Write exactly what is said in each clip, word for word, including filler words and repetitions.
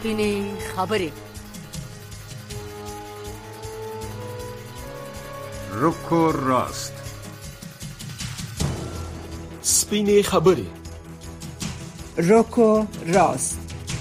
سپینې خبرې. رکو راست. سپینې خبرې. رکو راست.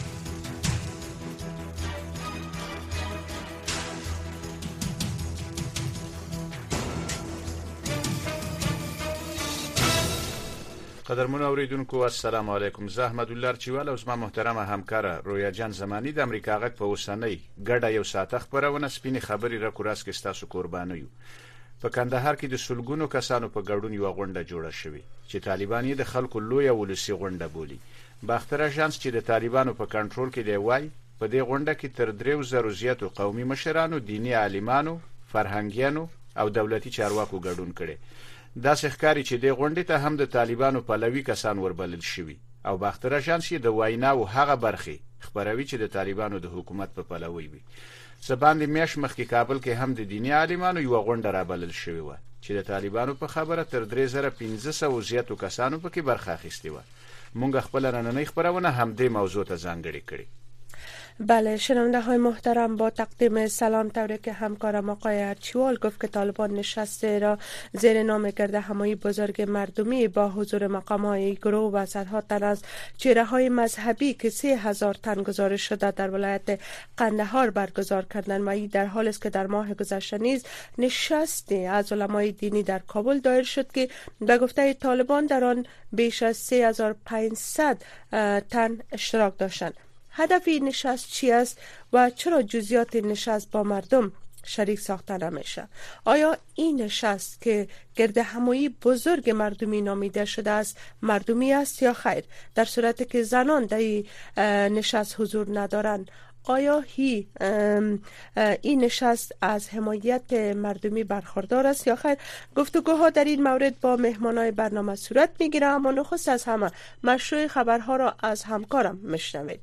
قدرمن اوریدونکو السلام علیکم. زه احمد الله چوال او زما محترمه همکاره رویا جان زمانی د امریکا غږ په اوسنۍ ګډه یو ساعت خبرونه سپینې خبرې را کوراس کې ستاسو قرباني یو. په کندهار کې د سلګونو کسانو په ګډون یو غونډه جوړه شوې چې طالبان یې د خلکو لوی ولسی غونډه بولي. باختر اژانس چې د طالبانو په کنټرول کې دی وای په دې غونډه کې تر درې زره زیاتو قومي مشرانو، دینی عالمانو، فرهنګیانو او دولتي چارواکو ګډون کړي. دا ښکاری چې د غونډې ته هم د طالبانو پلوي کسان وربلل شوي او باختر اژانس د وینا او هغه برخې خبروي چې د طالبانو د حکومت په پلوي وي. سباندې میاش مخکې کابل کې هم د دینی عالمانو یو غونډه را بلل شوې و چې د طالبانو په خبره تر درې زره پنځه سوه زیاتو کسانو پکې برخه اخیستې و. مونږ خپل نننۍ خبرونه هم دې موضوع ته ځانګړې کړې. بله شنونده های محترم، با تقدیم سلام طوری که همکارم آقای ارچیوال گفت که طالبان نشسته را زیر نام گرد همایی بزرگ مردمی با حضور مقام های گروه و صدها تن از چهره های مذهبی که سه هزار تن گزارش شده در ولایت قندهار برگزار کردند و این در حال است که در ماه گذشته نیز نشستی از علمای دینی در کابل دایر شد که به گفته طالبان در آن بیش از سه هزار و پانصد تن اشتراک داشتند. هدف این نشست چی است و چرا جزئیات نشست با مردم شریک ساخته نمیشه؟ آیا این نشست که گرد همایی بزرگ مردمی نامیده شده است مردمی است یا خیر؟ در صورتی که زنان در این نشست حضور ندارند آیا هی این نشست از حمایت مردمی برخوردار است یا خیر؟ گفتگوها در این مورد با مهمانای برنامه صورت میگیره، اما نخست از همه مشروع خبرها را از همکارم میشنوید.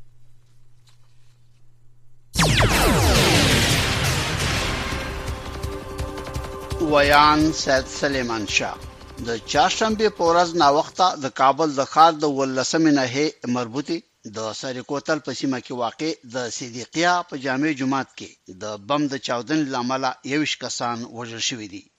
ویان سید سلیمان شاه د چهارشنبه په ورځ ناوخته د کابل د ښار د ولسمې ناحیې مربوطي د سریکوتل په سیمه کې واقع د صدیقیه په جامع جماعت کې د بم د چاودنې لامل یوش کسان وژل شوي دي.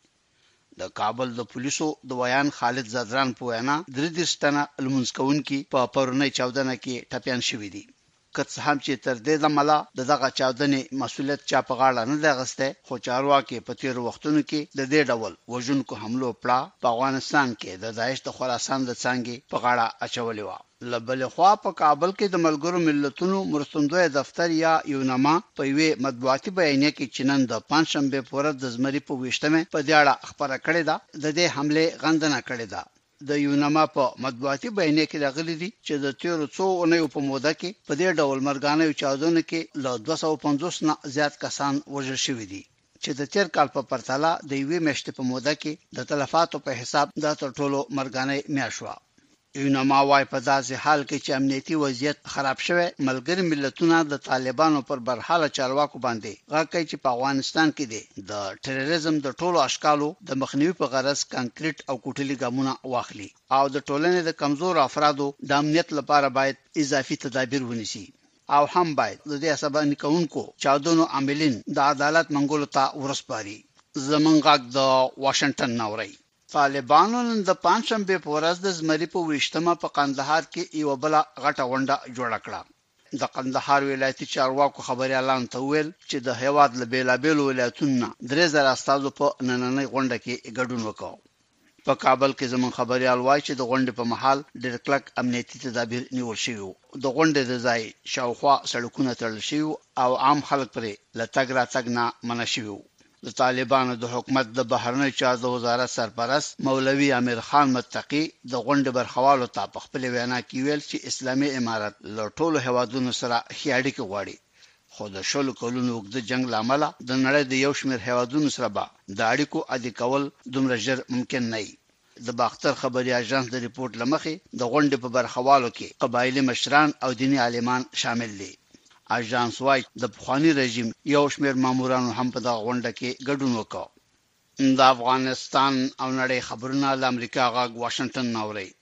د کابل د پولیسو د ویان خالد زادران په وینا درې دېرش تنه لمونځ کوونکي په پرونی چاودنه کې ټپیان شوي دي. که څه هم چې تر دې دمله د دغه چاودنې مسؤلیت چا په غاړه نه دی اخیستی، خو چارواکي په تېرو وختونو کې د دې ډول وژونکو حملو پړه په افغانستان کې د داعش د خراسان د څانګې په غاړه اچولې وه. له بلې خوا په کابل کې د ملګرو ملتونو مرستندویه دفتر یا یونما په یوې مطبوعاتي بیانیه کې چې نن د پنجشنبې په ورځ د زمري په ویشتمې په دې اړه خپره کړې ده، د دې حملې غندنه کړې ده. د یونما په مطبوعاتي بیانیه کې راغلي دي چې د تیرو څو اونیو په موده کې په دې ډول مرګانه چاودنو کې له دوه سوه پنځوس نه زیات کسان وژل شوي دي چې د تیر کال په پرتله د یوې میاشتې په موده کې د تلفاتو په حساب دا تر ټولو مرګانه میاشت وه. یونما وايي په داسې حال کې چې امنیتي وضعیت خراب شوی، ملګري ملتونه د طالبانو پر برحاله چارواکو باندې غږ کوي چې په افغانستان کې د ټیرریزم د ټولو اشکالو د مخنیوي په غرض کانکریټ او کوټلي ګامونه واخلي او د ټولنې د کمزور افرادو د امنیت لپاره باید اضافي تدابیر ونیسي او هم باید د دې عصباني کوونکو چاودنو عاملین د عدالت منګولو ته ورسپاري. زمونږ غږ د واشنگټن ناوري. طالبانو نن د پنجشنبه په ورځ د زمري په ویشتمه په قندهار کې یو بل غټه غونډه جوړه کړه. د قندهار ولایتي چارواکو خبريالان ته ویل چې د هیواد له بیلابیلو ولایتونو درې زره استادو په نننۍ غونډه کې ګډون وکړ. په کابل کې زمون خبريال وایي چې د غونډې په محل ډېر کلک امنیتي تدابیر نیول شوي. د غونډې د ځای شاوخوا سړکونه تړل شوي او عام خلک پرې له تګ راتګ نه منع شوي. د طالبانو د حکومت د بهرنی چارو وزارت سرپرست مولوي امیر خان متقی د غونډې برخوالو ته په خپل وینا کې ویل چې اسلامي امارت له ټولو هیوادونو سره ښې اړیکې غواړي، خو د شلو کلونو اوږد جنگ لامل د نړۍ د یو شمېر هیوادونو سره به د اړیکو عادي کول دومره ژر ممکن نه وي. د باختر خبري اژانس د ریپورت لمخې د غونډې په برخوالو کې قبایلی مشران او دینی عالمان شامل دي. اژانس وايي د پخوانی رژیم یو شمېر مامورانو هم په دغه غونډه کې ګډون وکړ. د افغانستان او نړۍ خبرونه د امریکا غږ واشنگټن ناوړي.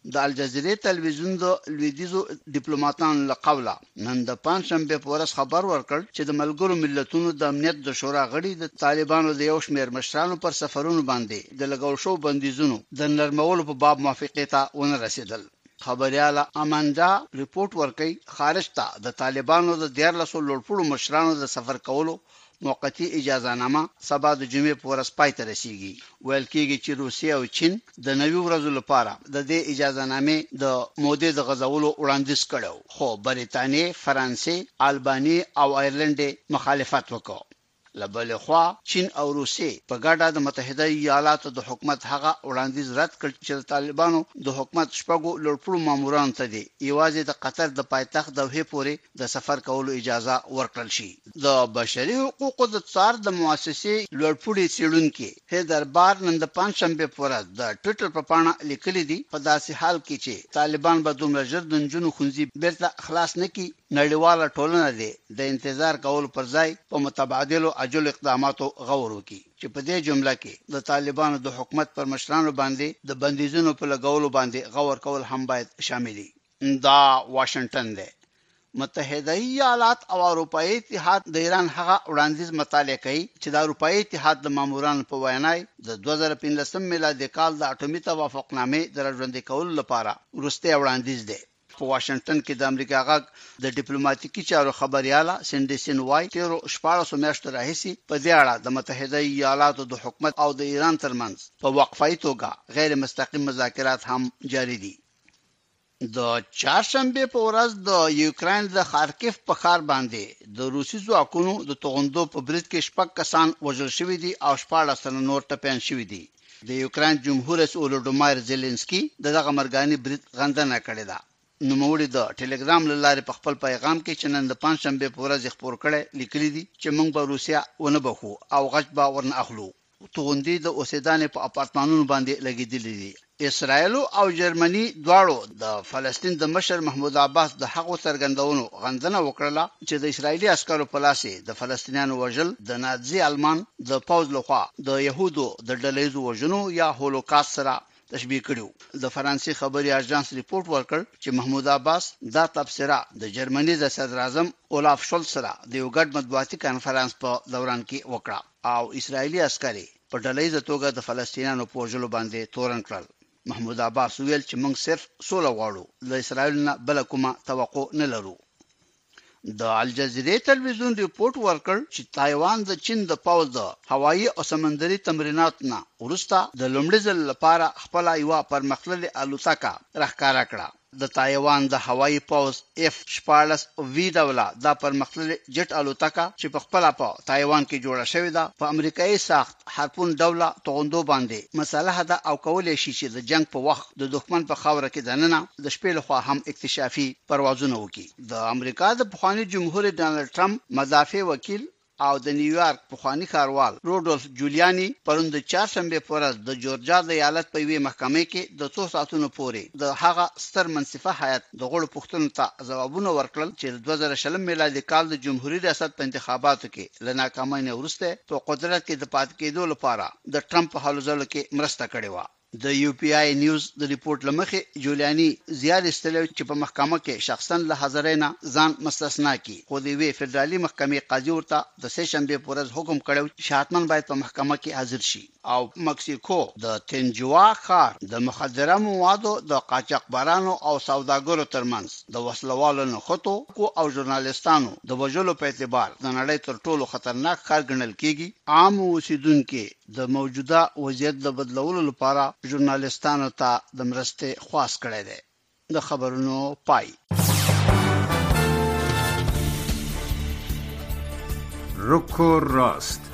د الجزیرې تلویزیون د لویدیزو ډیپلوماټانو له قوله نن د پنځشنبه په ورځ خبر ورکړ چې د ملګرو ملتونو د امنیت د شورا غړي د طالبانو د یو شمېر مشرانو پر سفرونو باندې د لګول شو بندیزونو د نرمولو په باب موافقه ته ونه رسیدل. خبرياله اماندا ریپورت ورکړي خارج ته د طالبانو د دیارلسو لوړپوړو مشرانو د سفر کولو موقتی اجازه نامه سبا د جمعې په ورځ پای ته رسیږي. ویل کېږي چې روسیه او چین د نوي ورځو لپاره د دې اجازه نامې د مودې د غزولو وړاندیز کړو، خو بریتانیا، فرانسې، البانیا او ایرلند مخالفت وکړ. لبل خوا چین او روسیه په ګډه د متحده ایالاتو د حکومت هغه وړاندیز رد کړ چې طالبانو د حکومت شپږو لوړپوړو مامورانو ته دی یوازې د قطر د پایتخت دوحې پورې د سفر کولو اجازه ورکړل شي. د بشري حقوقو د څار د مؤسسې لوړپوړي څېړونکي هیدر بار نن د پنځشنبه په ورځ د ټویټر په پاڼه لیکلي دي په داسې حال کې چې طالبان به دومره ژر د نجونو ښوونځي بیرته خلاص نه کړي، نړیواله ټولنه دی د انتظار کولو پر ځای په متبادلو اجل اقداماتو غور وکړي چې په دې جمله کې د طالبانو د حکومت پر مشرانو باندې د بندیزونو په لګولو باندې غور کول هم باید شامل دي. دا واشنگټن دی. متحده ایالات او اروپאי اتحاد د ایران هغه وړاندیز مطالعه کوي چې د اروپאי اتحاد د مامورانو په وینای د دوه زره پنځلسم میلادي کال د اټومي توافقنامې د راژوندي کولو لپاره وروستی وړاندیز دی. په واشنگټن کې د امریکا غږ د ډیپلوماټیکي چارو خبرياله سندسن وای تیرو شپږ میاشتې راهیسي په دې اړه د متحده ایالاتو د حکومت او د ایران ترمنځ په وقفه توګه غیر مستقیم مذاکرات هم جاری دي. د چهارشنبه په ورځ د یوکرين د خارکیف په ښار باندې د روسي ځواکونو د توغندو په برید کې شپږ کسان وژل شوي دي او شپږ تنه نور ټپيان شوي دي. د یوکرين جمهور رئیس اولودومایر زيلنسکي دغه مرګاني برید غندنه کړې ده. نوموړي د ټلګرام لارې په خپل پیغام کې چې نن د پنځشنبه په ورځ خبر کړي لیکلي دي چې موږ به روسیا ونه بخو او غچ به ورنه اخلو. توغندي د اوسیدانې په اپارتمانونو باندې لګیدلې دي. اسرائیل او جرمني دواړو د فلسطین د مشر محمود عباس د حق څرګندونو غندنه وکړه چې د اسرایلی عسکرو په لاس د فلسطینیانو وژل د نازي آلمان د پوز لخوا د يهودو د ډلېزو وژنو یا هولوکاست سره تشبیه کړو. د فرانسې خبري اژانس ریپورت ورکړ چې محمود عباس دا تبصره د جرمني د صدر اعظم اولاف شولز سره د یو ګډ مطبوعاتي کانفرنس په دوران کې وکړه او اسرایلی عسکري په ډلېزه توګه د فلسطینیانو په وژلو باندې تورن کړل. محمود عباس ویل چې موږ صرف سوله غواړو، له اسرایل نه بل کومه توقع نه لرو. د الجزیرې تلویزیون ریپورت ورکړ چې تایوان د چین د پوځ د هوایي او سمندري تمریناتو نه وروسته د لومړي ځل لپاره خپل یو پرمختللې الوتکه راښکاره کړه. د تایوان د هوایي پوځ اف شپاړس وی ډوله دا پرمختللې جټ الوتکه چې په خپل په تایوان کې جوړه شوې ده په امریکایي ساخت هارپون ډوله توغندو باندې مسلح ده او کولای شي چې د جنگ په وخت د دښمن په خاوره کې دننه د شپې لخوا هم اکتشافي پروازونه وکړي. د امریکا د پخوانی جمهور ډانلډ ټرمپ مدافع وکیل او د نیویارک پخوانی ښاروال روډولف جولیانی پرون د چهارشنبه په ورځ د جورجیا د ایالت په یوې محکمې کې د څو ساعتونو پورې د هغه ستر منصفه هیئت د غړو پوښتنو ته ځوابونه ورکړل چې د دوه زره شلم میلادي کال د جمهوریت ریاست په انتخاباتو کې له ناکامۍ نه وروسته په قدرت کې د پاتې کېدو لپاره د ټرمپ په هلو ځلو کې مرسته کړې و. د یو پی آی نیوز د ریپورت لمخې جولیانی زیات استلو چې په محکمه کې شخصا له حاضرینا ځان مستثنا کی خو د وی فدرالي محکمې قاضي ورته د سه شنبه په ورځ حکم کړو چې حتمن باید په محکمه کې حاضر شي. او مکسیکو د تنجوا ښار د مخدره موادو د قاچاقبرانو او سوداګرو ترمنځ د وسلوالو نښتو او ژورنالیستانو د وژلو په اعتبار د نړۍ تر ټولو خطرناک ښار ګڼل کیږي. عام اوسیدونکو د موجوده وضعیت د بدلولو لپاره ژورنالیستانو ته د مرستې خواست کړی دی. د خبرونو پای. رک و راست،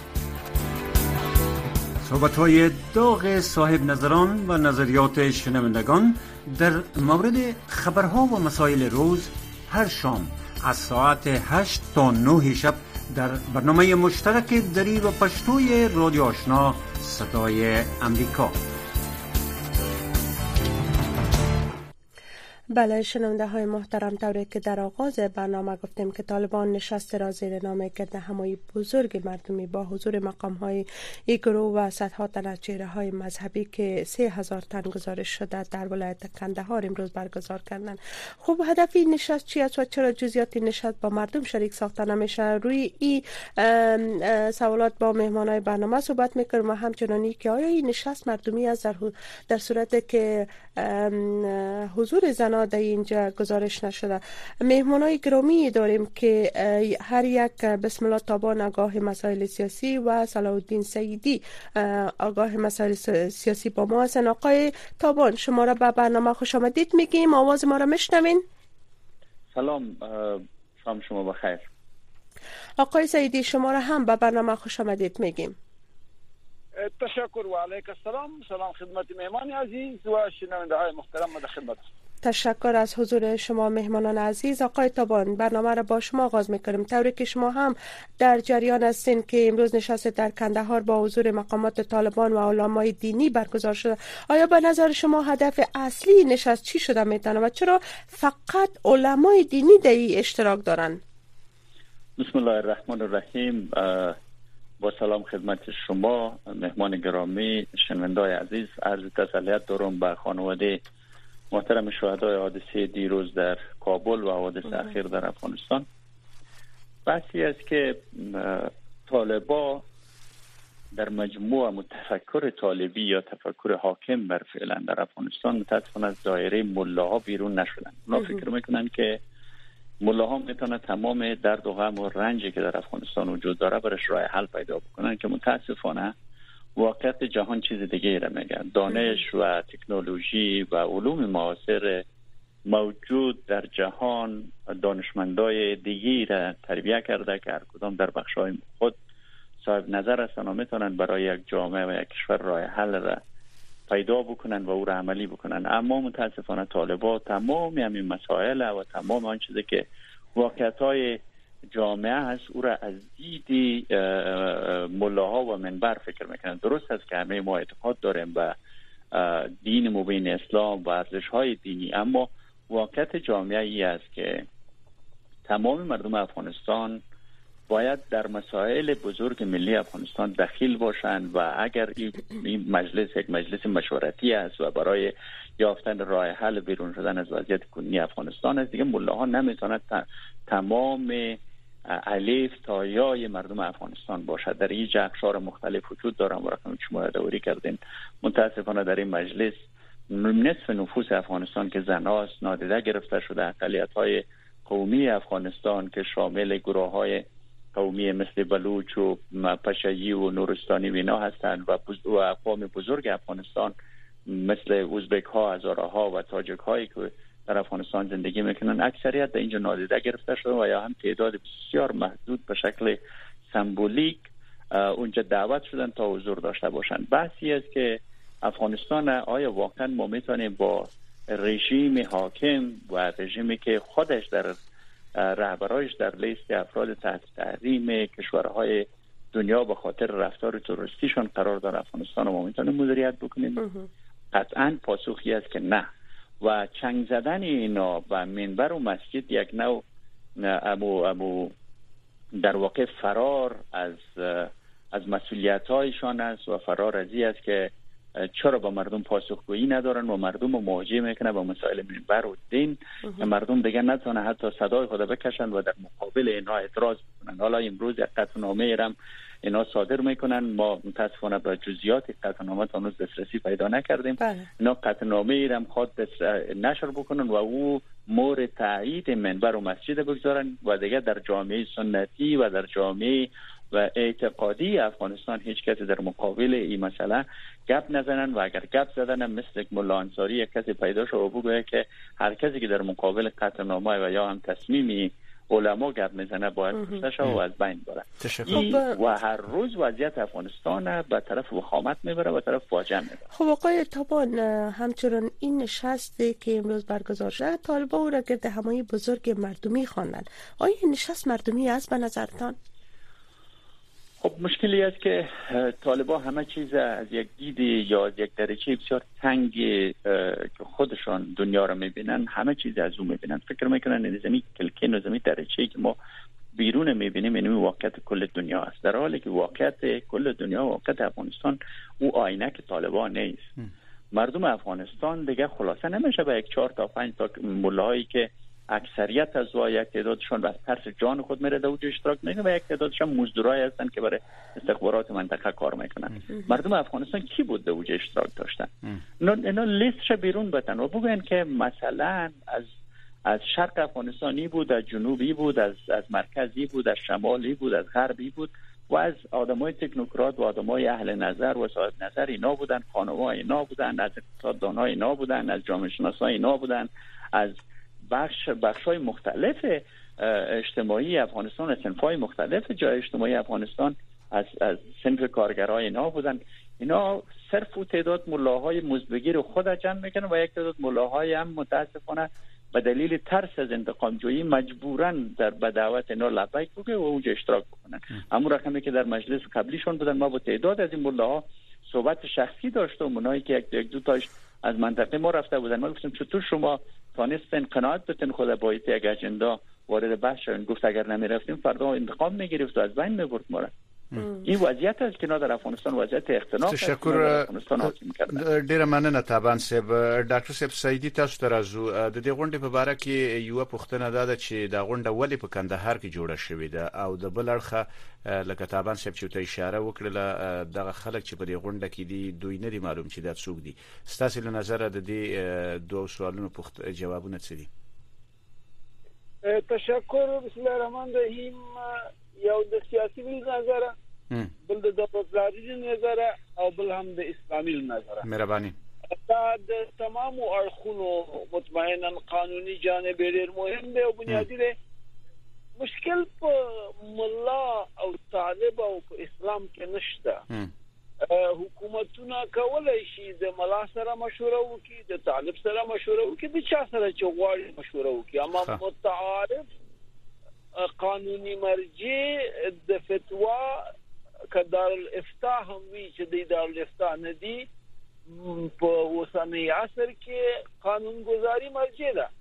صحبت‌های داغ صاحب نظران و نظریات شنوندگان در مورد خبرها و مسائل روز هر شام از ساعت هشت تا نه شب در برنامه مشترک دری و پشتوی رادیو آشنا صدای امریکا. بله شنونده های محترم، طوری که در آغاز برنامه گفتیم که طالبان نشست را زیر نام گرد همایی بزرگ مردمی با حضور مقام های ای گروه و صدها تن از چهره های مذهبی که سه هزار تن گزارش شده در ولایت کندهار امروز برگزار کردند. خب هدف این نشست چی است و چرا جزئیات نشست با مردم شریک ساخته نمیشه؟ روی این سوالات با مهمان های برنامه صحبت میکنم و همچنانی که آیا این نشست مردمی است در, در صورت که حضور زنان در اینجا گزارش نشده. مهمانای گرامی داریم که هر یک بسم الله تابان آگاه مسائل سیاسی و صلاح الدین سعیدی آگاه مسائل سیاسی با ما هستند. آقای تابان شما را به برنامه خوش آمدید میگیم، آواز ما را میشنوین؟ سلام، شام شما بخیر. آقای سعیدی شما را هم به برنامه خوش آمدید میگیم. تشکر و علیک السلام. سلام خدمت مهمان عزیز و شنونده های محترم در خدمت. تشکر از حضور شما مهمانان عزیز. آقای تابان برنامه را با شما آغاز میکنیم. طوری که شما هم در جریان هستین که امروز نشست در کندهار با حضور مقامات طالبان و علمای دینی برگزار شده، آیا به نظر شما هدف اصلی نشست چی شده میتونه و چرا فقط علمای دینی در این اشتراک دارن؟ بسم الله الرحمن الرحیم. با سلام خدمت شما مهمان گرامی، شنوندای عزیز، عرض تسلیت دارم به خانواده محترم شهدای حادثه دیروز در کابل و حادثه اخیر در افغانستان. بحثی است که طالبا در مجموع متفکر طالبی یا تفکر حاکم بر فعلا در افغانستان متاسفانه از دایره ملاها بیرون نشدن. اونا فکر میکنن که ملاها میتونه تمام درد و غم و رنجی که در افغانستان وجود داره برش راه حل پیدا بکنن، که متاسفانه واقعیت جهان چیز دیگه را میگن. دانش و تکنولوژی و علوم معاصر موجود در جهان دانشمندای دیگی را تربیت کرده که هر کدام در بخشای خود صاحب نظر هستن و میتونن برای یک جامعه و یک کشور راه حل را پیدا بکنن و او را عملی بکنن. اما متاسفانه طالبا تمام همین مسائل و تمام آن چیزی که واقعیت‌های جامعه هست او را از دید ملاها و منبر فکر میکنن. درست است که همه ما اعتقاد داریم به دین مبین اسلام و ارزش‌های دینی، اما واقعیت جامعه ای است که تمام مردم افغانستان باید در مسائل بزرگ ملی افغانستان دخیل باشند و اگر این مجلس یک مجلس مشورتی است و برای یافتن راه حل بیرون شدن از وضعیت کنونی افغانستان است، دیگه ملاها نمیتونند تمام الف تا یای مردم افغانستان باشد. در این اقشار مختلف وجود دارن و رقم شما یادآوری کردین. متاسفانه در این مجلس نصف نفوس افغانستان که زناست نادیده گرفته شده. اقلیت‌های قومی افغانستان که شامل گروه‌های قومی مثل بلوچ و پشایی و نورستانی و اینا هستند و اقوام بزرگ افغانستان مثل ازبک ها، هزاره ها و تاجک هایی که در افغانستان زندگی میکنن، اکثریت در اینجا نادیده گرفته شده و یا هم تعداد بسیار محدود به شکل سمبولیک اونجا دعوت شدن تا حضور داشته باشند. بحثی است که افغانستان آیا واقعا ما میتونیم با رژیم حاکم و رژیمی که خودش در رهبرایش در لیست افراد تحت تحریم کشورهای دنیا به خاطر رفتار تروریستیشون قرار داره افغانستان رو ما میتونیم مدیریت بکنیم؟ قطعا پاسخی است که نه. و چنگ زدن اینا و منبر و مسجد یک نوع امو امو در واقع فرار از از مسئولیت‌هایشان است و فرار از این است که چرا با مردم پاسخگویی ندارن و مردم رو مواجه میکنه با مسائل منبر و دین. مردم دیگه نتونه حتی صدای خود بکشن و در مقابل اینا اعتراض بکنن. حالا امروز یک قطعنامه ایرم اینا صادر میکنن. ما متاسفانه به جزئیات قطعنامه تا هنوز دسترسی پیدا نکردیم. بله. اینا قطعنامه ایرم خواد نشر بکنن و او مور تایید منبر و مسجد بگذارن و دیگه در جامعه سنتی و در جامعه و اعتقادی افغانستان هیچ کسی در مقابل این مسئله گپ نزنن و اگر گپ زدن هم مثل ملا انصاری یک کسی پیدا شد و بگه که هر کسی که در مقابل قطعنامه و یا هم تصمیمی علما گپ میزنه باید کشته شود و از بین بره. و هر روز وضعیت افغانستان به طرف وخامت میبره و طرف فاجعه میبره. خب آقای تابان، همچنان این نشستی که امروز برگزار شده طالبا او را گرد همایی بزرگ مردمی خواندن. آیا این نشست مردمی است به نظرتان؟ خب مشکلی است که طالبان همه چیز از یک دید یا از یک درجه بسیار تنگ که خودشان دنیا رو میبینن، همه چیز از اون میبینن. فکر میکنن نظامی کلکین نظامی درجه‌ای که ما بیرون میبینیم اینو واقعیت کل دنیا است، در حالی که واقعیت کل دنیا، واقعیت افغانستان او آینه که طالبان نیست. مردم افغانستان دیگه خلاصه نمیشه به یک چهار تا پنج تا ملایی که اکثریت از و یک تعدادشان از ترس جان خود میره در اوج اشتراک میکنه و یک تعدادشان مزدورای هستن که برای استخبارات منطقه کار میکنن. مردم افغانستان کی بود در اوج اشتراک داشتن؟ اینا لیستش بیرون بتن و بگوین که مثلا از از شرق افغانستانی بود، از جنوبی بود، از از مرکزی بود، از شمالی بود، از غربی بود و از آدمای تکنوکرات و آدمای اهل نظر و صاحب نظر اینا بودن، خانوما اینا بودن، از اقتصاددانای اینا بودن، از جامعه شناسای اینا بودن، از بخش بخشای مختلف اجتماعی افغانستان، از صنف‌های مختلف جای اجتماعی افغانستان، از از صنف کارگرای اینا بودن. اینا صرف و تعداد ملاهای مزدبگیر خود جمع میکنن و یک تعداد ملاهای هم متاسفانه به دلیل ترس از انتقام جویی مجبورن در بدعوت اینا لبیک بگه و اوج اشتراک بکنن. همون رقمی که در مجلس قبلیشون بودن، ما با تعداد از این ملاها صحبت شخصی داشتم، اونایی که یک یک دو تاش از منطقه ما رفته بودن. ما گفتم چطور شما تانستن قناعت بتن خود با یک اجندا وارد بحث شدن؟ گفت اگر نمی رفتیم فردا انتقام میگرفت و از بین میبرد ما را. این وضعیت است که نه در افغانستان وضعیت اختناق است. تشکر. ډیره مننه تابان صاحب. ډاکټر صاحب سعیدی تاسو ته راځو. د دې غونډې په اړه کې یو پوښتنه ده چې دا غونډه ولې په کندهار کې جوړه شوې ده او د بل اړخه لکه تابان صاحب چې ته اشاره وکړه دغه خلک چې په دې غونډه کې دي دوی نه دي معلوم چې دا څوک دي. ستاسو له نظر د دې دوه سوالونو پوښت جوابونه څه دي؟ تشکر. بسم الله الرحمن الرحیم. یو د سیاسي نظر، بل د دولتداري نظر او بل هم د اسلامي نظر. مهرباني. دا د تمام اړخونو مطمئنا قانوني جانب ډېر مهم دی او بنیادی دی. مشکل په ملا او طالب او په اسلام کې نشته. حکومتونه کولای شي د ملا سره مشوره وکړي، د طالب سره مشوره وکړي، د چا سره چې غواړي مشوره وکړي، اما متعارف قانوني مرجع د فتوا کدار الافتاء هم وی چې د دار الافتاء نه دی په اوسنی عصر کې قانون گذاری مرجع ده.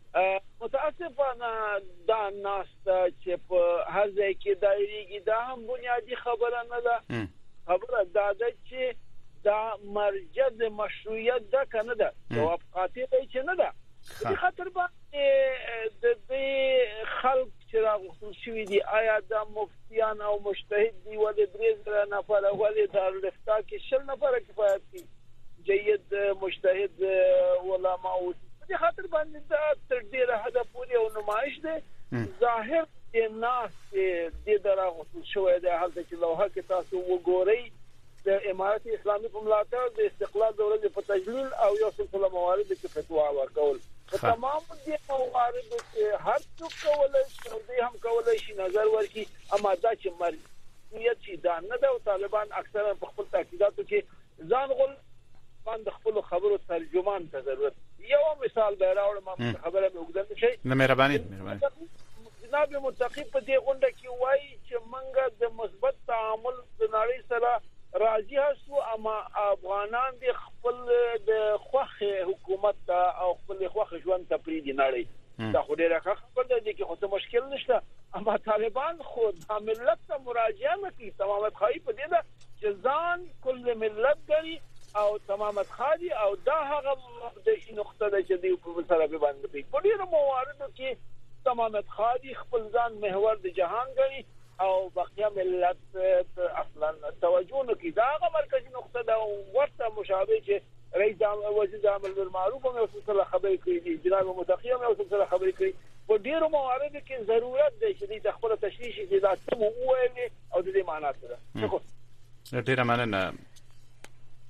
متاسفانه دا ناسته چې په هر ځای کې دایریږي دا هم بنیادی خبره نه ده. خبره دا ده چې دا مرجع د مشروعیت ده کنه ده، جواب قاطع دی چې نه ده. په خاطر باندې د دې خلک چې راغوښتل شوي دي آیا د مفتیان او مجتهد دي ولې درې زره نفره ولې دارالافتا کې شل نفره کفایت دي جيد مجتهد علماء او په دې خاطر باندې دا تر ډیره حد پورې او نمایش ده. ظاهر د ناس د دراغوښتل شوی دی حالت چې لوحه کې تاسو وګورئ د امارت اسلامي په ملاتړ د استقلال دولت په تجلیل او یو سلسله موارد کې فتوا ورکول. تمام دي موارد چې هر څوک کولای شي او دوی هم کولای شي نظر ورکړي، اما دا چې مرجعیت چې دا نه ده او طالبان اکثرا په خپل تاکیداتو کې ځان غول باندې خپل خبرو ترجمان ته ضرورت. یو مثال به راوړم، ما خبره به وګورم شي. نه مهرباني مهرباني. جناب متقی په دې غونډه کې وایي چې منګه د مثبت تعامل د نړۍ سره راضي هستو، اما افغانان د خپل د خوخه حکومت او خپل خوخه ژوند ته پریدي نړۍ. دا خو ډیره خبره ده چې خو څه مشکل نشته، اما طالبان خو د ملت ته مراجعه نه کوي. تمامت خواهی په دې ده چې ځان کل ملت ګڼي او تمامت خواهی او دا هغه مبدئي نقطه ده چې دوی په سره باندې کوي. په ډیرو مواردو کې تمامت خواهی خپل ځان محور د جهان ګڼي او بقیه ملت اصلا توجه نه کوي. دا هغه مرکزی نقطه ده او ورته مشابه چې رئیس وزیر عامل بالمعروف هم یو څه خبرې کوي دي، جناب متقی هم یو څه خبرې کوي. په ډیرو مواردو کې ضرورت دی چې د خپل تشریح شي دا څه وایي او د دې معنا سره. ډیره مننه.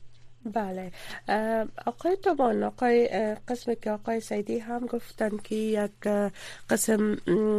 بله آقای تابان، آقای قسمی که آقای سیدی هم گفتن که یک قسم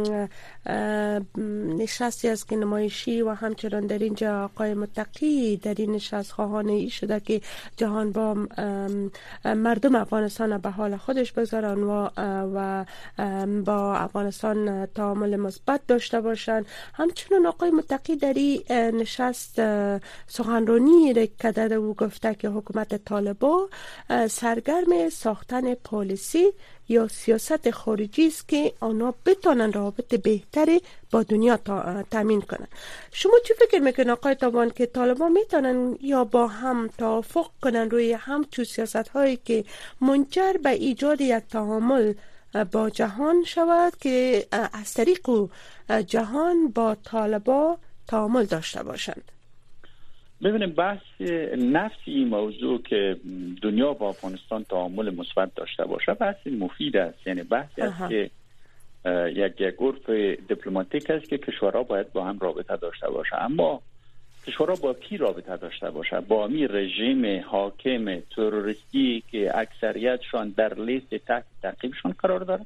نشستی است که نمایشی و همچنان در اینجا آقای متقی در این نشست خواهان ای شده که جهان با مردم افغانستان به حال خودش بگذارن و و با افغانستان تعامل مثبت داشته باشن. همچنان آقای متقی در این نشست سخنرانی را کرده و گفته که حکومت طالبان سرگرم ساختن پالیسی یا سیاست خارجی است که آنها بتونن روابط بهتری با دنیا تامین کنن. شما چی فکر میکنن آقای تابان که طالبان میتونن یا با هم توافق کنن روی همچون سیاست هایی که منجر به ایجاد یک تعامل با جهان شود که از طریق جهان با طالبان تعامل داشته باشند؟ ببینیم بحث نفس این موضوع که دنیا با افغانستان تعامل مثبت داشته باشه بحث مفید است، یعنی بحثی است که یک یک عرف دیپلماتیک است که کشورها باید با هم رابطه داشته باشه. اما کشورها با کی رابطه داشته باشه؟ با می رژیم حاکم تروریستی که اکثریتشان در لیست تحت تعقیبشان قرار داره،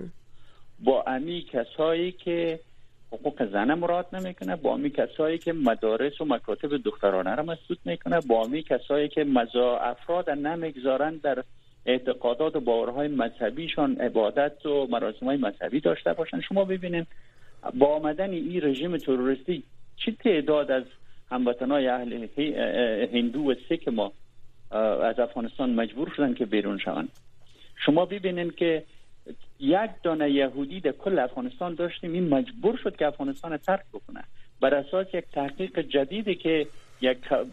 با امی کسایی که حقوق زن مراعات نمیکنه، با امی کسایی که مدارس و مکاتب دخترانه را مسدود میکنه، با امی کسایی که مزا افراد نمیگذارن در اعتقادات و باورهای مذهبیشان عبادت و مراسم‌های مذهبی داشته باشن. شما ببینید با آمدن این رژیم تروریستی چه تعداد از هموطنای اهل هندو و سیک ما از افغانستان مجبور شدن که بیرون شوند. شما ببینید که یک دانه یهودی در کل افغانستان داشتیم، این مجبور شد که افغانستان ترک بکنه بر اساس یک تحقیق جدیدی که یک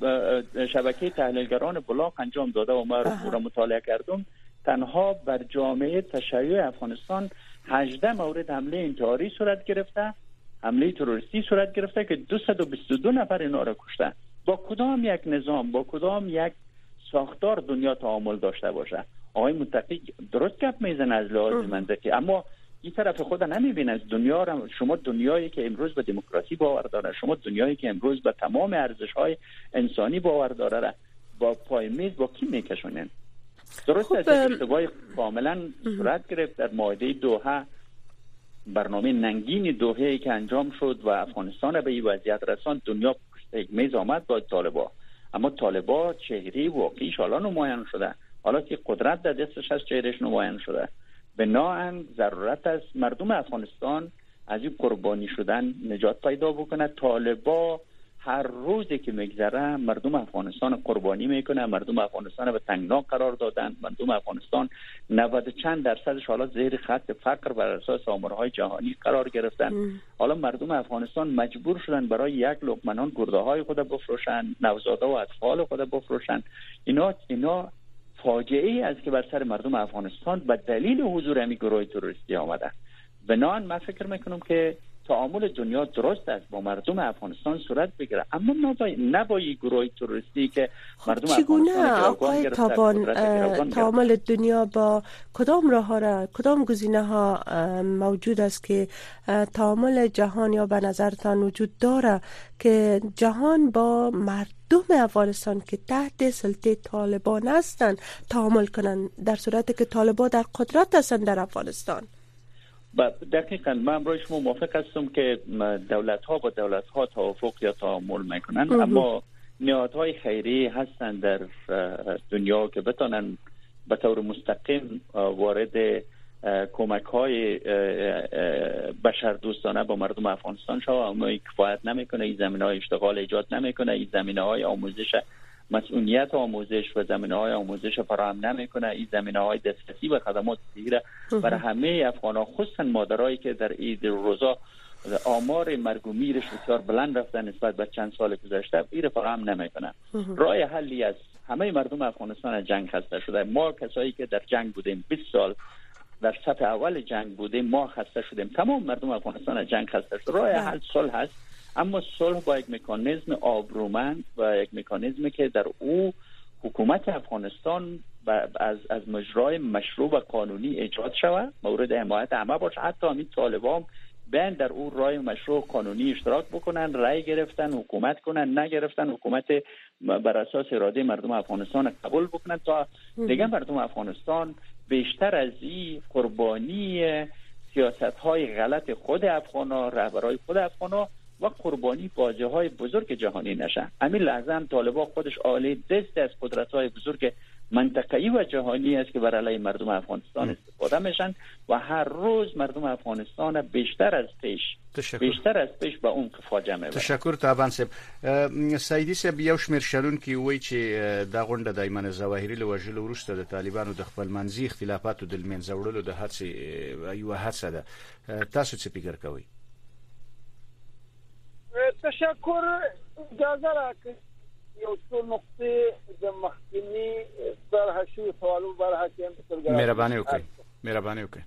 شبکه تحلیلگران بلاغ انجام داده و ما رو مطالعه کردم. تنها بر جامعه تشیع افغانستان هجده مورد حمله انتحاری صورت گرفته، حمله تروریستی صورت گرفته که دویست و بیست و دو نفر اینا را کشته. با کدام یک نظام، با کدام یک ساختار دنیا تعامل داشته باشه؟ آقای متقی درست گپ میزنه از لحاظ منطقی، اما این طرف خود نمیبینه. از دنیا را شما دنیایی که امروز به دموکراسی باور داره، شما دنیایی که امروز به تمام ارزش‌های انسانی باور داره را با پای میز با کی میکشونن؟ درست است اشتباهی کاملا صورت گرفت در معاهده دوحه، برنامه ننگین دوحه‌ای که انجام شد و افغانستان به این وضعیت رساند. دنیا پشت یک میز آمد با طالبان، اما طالبان چهره واقعیش حالا نمایان شده، حالا که قدرت در دستش از چهرهش نمایان شده. بناهن ضرورت است مردم افغانستان از این قربانی شدن نجات پیدا بکنه. طالبان هر روزی که میگذره مردم افغانستان قربانی میکنه، مردم افغانستان به تنگنا قرار دادن، مردم افغانستان نود چند درصدش حالا زیر خط فقر بر اساس آمارهای جهانی قرار گرفتن. ام. حالا مردم افغانستان مجبور شدن برای یک لقمه نان گرده های خود بفروشن، نوزاده و اطفال خود بفروشن. اینا اینا فاجعه ای است که بر سر مردم افغانستان به دلیل حضور امی گروه تروریستی آمده. بنابراین من فکر میکنم که تعامل دنیا درست است با مردم افغانستان صورت بگیره، اما نباید نباید گروه تروریستی که مردم افغانستان آقای تابان تعامل دنیا با کدام راه ها را کدام گزینه ها موجود است که تعامل جهان یا به نظرتان وجود داره که جهان با مردم افغانستان که تحت سلطه طالبان هستند تعامل کنند در صورتی که طالبان در قدرت هستند در افغانستان؟ دقیقاً من برای شما موافق هستم که دولت ها با دولت ها توافق یا تعامل میکنن، اما نهادهای خیریه هستند در دنیا که بتونن به طور مستقیم وارد کمک های بشردوستانه با مردم افغانستان شود، اما این کفایت نمیکنه. این زمینه های اشتغال ایجاد نمیکنه، این زمینه های آموزش مسئولیت آموزش و زمینه‌های آموزش فراهم نمی‌کنه، این زمینه‌های دسترسی و خدمات دیگه برای همه افغان‌ها، خصوصا مادرایی که در عید روزا آمار مرگ و میرش بسیار بلند رفته نسبت به چند سال گذشته، این فراهم نمی‌کنه. راه حلی است. همه مردم افغانستان از جنگ خسته شده. ما کسایی که در جنگ بودیم بیست سال در صف اول جنگ بودیم، ما خسته شدیم. تمام مردم افغانستان از جنگ خسته شده. راه حل صلح هست، اما صلح با یک مکانیزم آبرومند و یک مکانیزمی که در او حکومت افغانستان از از مجرای مشروع و قانونی ایجاد شود، مورد حمایت همه باشه، حتی همین طالبان بیان در اون راه مشروع قانونی اشتراک بکنن، رای گرفتن، حکومت کنن، نگرفتن حکومت بر اساس اراده مردم افغانستان قبول بکنن تا دیگه مردم افغانستان بیشتر از این قربانی سیاست‌های غلط خود افغانا، رهبرای خود افغانا و قربانی باجه‌های بزرگ جهانی نشن. همین لحظه هم طالبان خودش عالی دست از قدرت‌های بزرگ منطقه‌ای و جهانی است که بر علیه مردم افغانستان استفاده میشن و هر روز مردم افغانستان بیشتر از پیش تشکر. بیشتر از پیش به اون فاجعه میبرن. تشکر طبعا سب سیدی سب یو شمیر شلون کی وای چې د غونډه د ایمن ظواهری له وژلو وروسته د طالبانو د خپل منځي اختلافاتو د منځ وړلو د هڅې یو هڅه ده، تاسو څه فکر کوئ؟ تشکر. اجازه راکړئ یو څو نقطې د مخکنی طرح شوي سوالو برخه کې مهرباني وکړئ مهرباني وکړئ.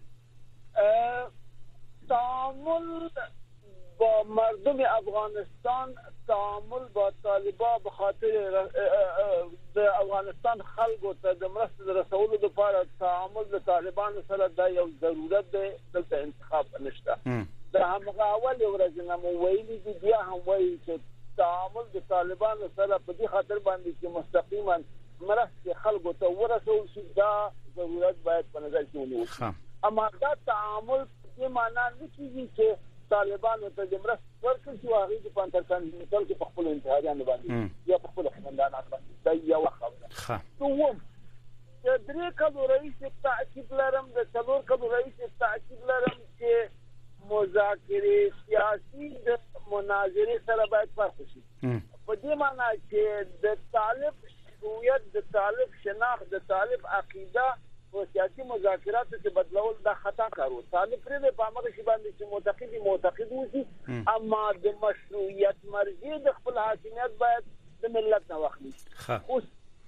تعامل با مردم افغانستان، تعامل با طالبان به خاطر د افغانستان خلکو ته د مرستې رسولو لپاره تعامل د طالبان سره د یو ضرورت دی، دلته انتخاب نشته. د همغه اول ورځ نه مو ویلي دي، بیا هم وایي چې تعامل د طالبان سره په دې خاطر باندې چې مستقیما مرستې خلکو ته ورسول شي، دا ضرورت باید په نظر کې ونیول شي. اما دا تعامل دې معنا نه کیږي چې طالبانو ته د مرستې ورکړي چې هغه د پانترکانټینل کې په خپل انتهاجانو باندې یا په خپل خمندانات باندې دا یو خبره. دوم د درې کلو رئیس تاکید لرم، د څلور کلو رئیس تاکید لرم چې مذاکره سیاسي د مناظره سره باید فرق شي. په دې معنی چې د طالب هویت، د طالب شناخت، د طالب عقیده او سیاسي مذاکرات کې بدلول دا خطا کارو. طالب پرې په هغه شی باندې چې معتقد معتقد وسی، اما د مشروعیت مرجع د خپل حاکمیت باید د ملت نه واخلي. خو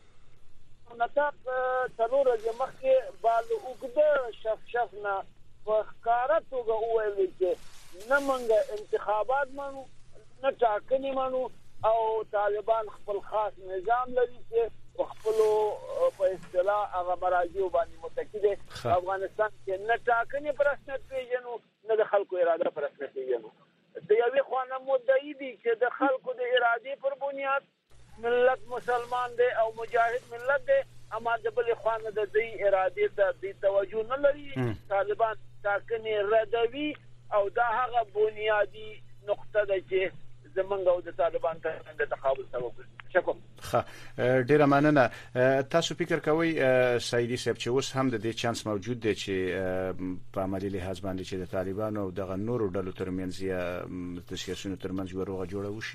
نتاق څلور ورځې مخکې بال وګړه شفشفنا په ښکارا توګه وویل چې نه موږ انتخابات منو، نه ټاکنې منو، او طالبان خپل خاص نظام لري چې خپل په اصطلاح هغه مراجع باندې متکی دي. افغانستان کې نه ټاکنې پر اساس پیژنو، نه د خلکو اراده پر اساس پیژنو. د یوې خانه مدعی دي چې د خلکو د اراده پر بنیاد ملت مسلمان دی او مجاهد ملت دی، اما د بل خانه د دې اراده ته د توجه نه لري. طالبان ټاکنې ردوي او دا هغه بنیادی نقطه ده چې زمونږ او د طالبان ترمنځ د تقابل سبب ګرځي. شکر. ښه، ډیره مننه. تاسو فکر کوئ سیدی صاحب چې اوس هم د دې چانس موجود دی چې په عملي لحاظ باندې چې د طالبانو او دغه نورو ډلو ترمنځ یا د سیاسيونو ترمنځ یو روغه جوړه وشي؟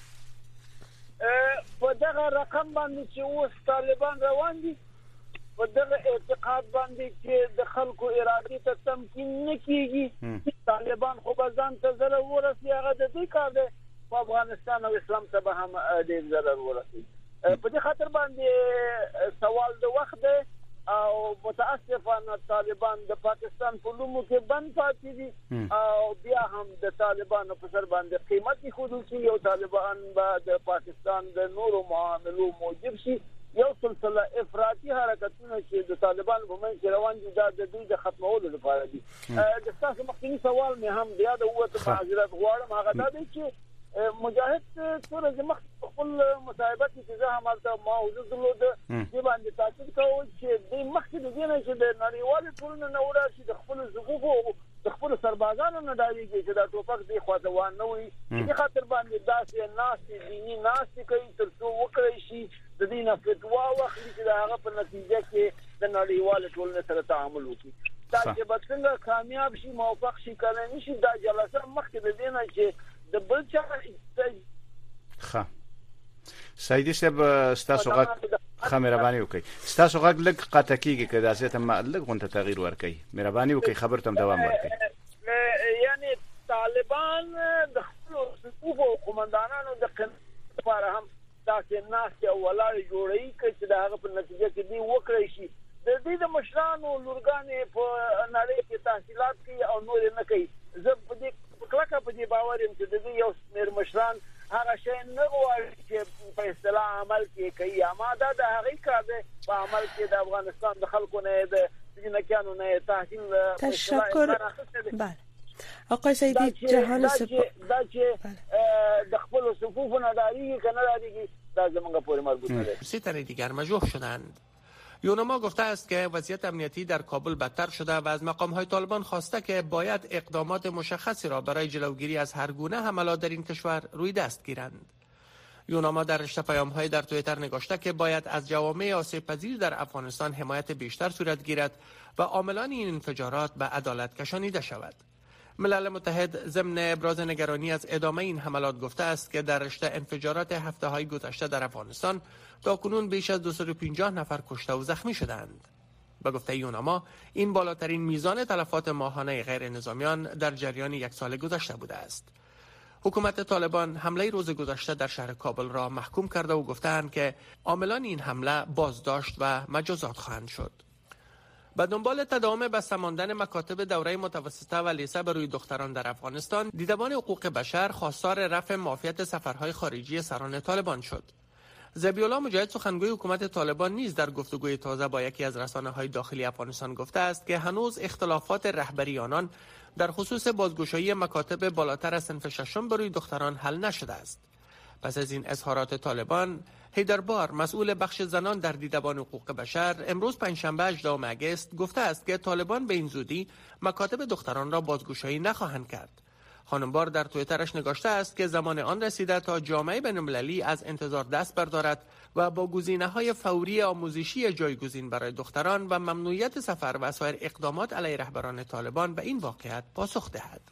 په دغه رقم باندې چې اوس طالبان روان دي، په دغه اعتقاد باندې چې د خلکو اراده ته تمکین نه کیږي، طالبان خو به ځان ته ضرر ورسي، هغه د دې کار دی په افغانستان او اسلام ته به هم ډېر ضرر ورسي. په دې خاطر باندې سوال د وخت دی او متاسفانه طالبان د پاکستان په لومو کې بند پاتې دي او بیا هم د طالبانو په سر باندې قیمتي خودوسي او طالبان به د پاکستان د نورو معاملو موجب شي. یو سلسله افراطي حرکتونه چې د طالبان په منځ کې روان دي دا د دوی د ختمولو لپاره دي. د تاسو مخکنی سوال مې هم بیا د وته معذرت غواړم، هغه دا دی چې مجاهد سره زمخ خپل مصاحبت کې ځه همالته موضوع درلود چې باندې تاکید کوي چې د مخکې د دې نه چې د نړیوال ټولنې نه وراسي د خپل حقوق او د خپل سربازانو نه ډاریږي چې دا ټوپک دی خو ځوان نه وي. په خاطر باندې داسې ناسي دینی ناسي کوي ترڅو وکړي شي د دینه فتوا واخلي چې هغه په نتیجه کې د نړیوال ټولنې سره تعامل وکړي. دا چې به څنګه کامیاب شي موفق شي کله نشي دا جلسه مخکې د دې نه چې د بل چا ښه. سیدی صاحب ستاسو غږ ښه مهرباني وکړئ، ستاسو غږ لږ قطع کیږي که دا ځای ته لږ غونډه تغییر ورکړئ. مهرباني وکړئ خبرته هم دوام ورکړئ. یعنی طالبان د خپلو حقوق او قومندانانو د قانون لپاره هم داسې ناستې او ولاړې جوړوي چې د هغه په نتیجه کې دوی وکړی شي. د دې د مشرانو لورګانې په نړۍ کې تحصیلات کوي او نور نه کوي. زه په دې کلکه په دې باور یم چې د دې یو شمېر مشران هغه شی نه غواړي چې په اصطلاح عمل کې کوي، اما دا د هغې کار دی په عمل کې د افغانستان د خلکو نه د جنکیانو نه تحصیل. تشکر. بله آقای سیدی جهان سپاه دا چې د خپل صفوف نه داریږي کنه داریږي دا زمونږ پورې مربوط نه سه تن دیگر مجروح شدند. یوناما گفته است که وضعیت امنیتی در کابل بدتر شده و از مقام‌های طالبان خواسته که باید اقدامات مشخصی را برای جلوگیری از هر گونه حملات در این کشور روی دست گیرند. یوناما در رشته پیام‌های در توییتر نگاشته که باید از جوامع آسیب پذیر در افغانستان حمایت بیشتر صورت گیرد و عاملان این انفجارات به عدالت کشانیده شود. ملل متحد ضمن ابراز نگرانی از ادامه این حملات گفته است که در رشته انفجارات هفته‌های گذشته در افغانستان تاکنون بیش از دویست و پنجاه نفر کشته و زخمی شدند. به گفته یوناما این بالاترین میزان تلفات ماهانه غیر نظامیان در جریان یک سال گذشته بوده است. حکومت طالبان حمله روز گذشته در شهر کابل را محکوم کرده و گفتند که عاملان این حمله بازداشت و مجازات خواهند شد. به دنبال تداوم بسته ماندن مکاتب دوره متوسطه و لیسه بر روی دختران در افغانستان، دیدبان حقوق بشر خواستار رفع معافیت سفرهای خارجی سران طالبان شد. ذبیح‌الله مجاهد سخنگوی حکومت طالبان نیز در گفتگوی تازه با یکی از رسانه‌های داخلی افغانستان گفته است که هنوز اختلافات رهبری آنان در خصوص بازگشایی مکاتب بالاتر از صنف ششم بر روی دختران حل نشده است. پس از این اظهارات طالبان، حیدربار مسئول بخش زنان در دیدبان حقوق بشر امروز پنجشنبه هجدهم اگست گفته است که طالبان به این زودی مکاتب دختران را بازگشایی نخواهند کرد. خانم بار در توییترش نگاشته است که زمان آن رسیده تا جامعه بین‌المللی از انتظار دست بردارد و با گزینه‌های فوری آموزشی جایگزین برای دختران و ممنوعیت سفر و سایر اقدامات علیه رهبران طالبان به این واقعیت پاسخ دهد.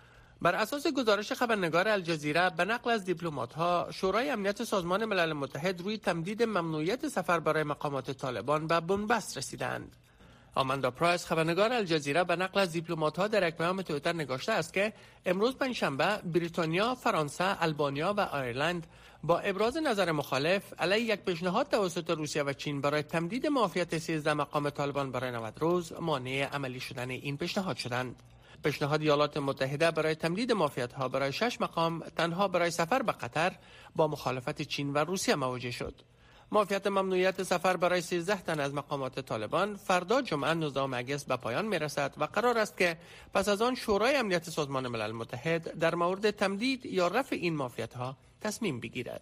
بر اساس گزارش خبرنگار الجزیره به نقل از دیپلمات‌ها، شورای امنیت سازمان ملل متحد روی تمدید ممنوعیت سفر برای مقامات طالبان به بنبست رسیدند. آماندا پرایس خبرنگار الجزیره به نقل از دیپلمات‌ها در یک پیام توییتر نگاشته است که امروز پنجشنبه بریتانیا، فرانسه، آلبانیا و آیرلند با ابراز نظر مخالف علیه یک پیشنهاد توسط روسیه و چین برای تمدید معافیت سیزده مقام طالبان برای نود روز مانع عملی شدن این پیشنهاد شدند. پیشنهاد ایالات متحده برای تمدید معافیت‌ها برای شش مقام تنها برای سفر به قطر با مخالفت چین و روسیه مواجه شد. معافیت ممنوعیت سفر برای سیزده تن از مقامات طالبان فردا جمعه نوزدهم اگست به پایان میرسد و قرار است که پس از آن شورای امنیت سازمان ملل متحد در مورد تمدید یا رفع این معافیت‌ها تصمیم بگیرد.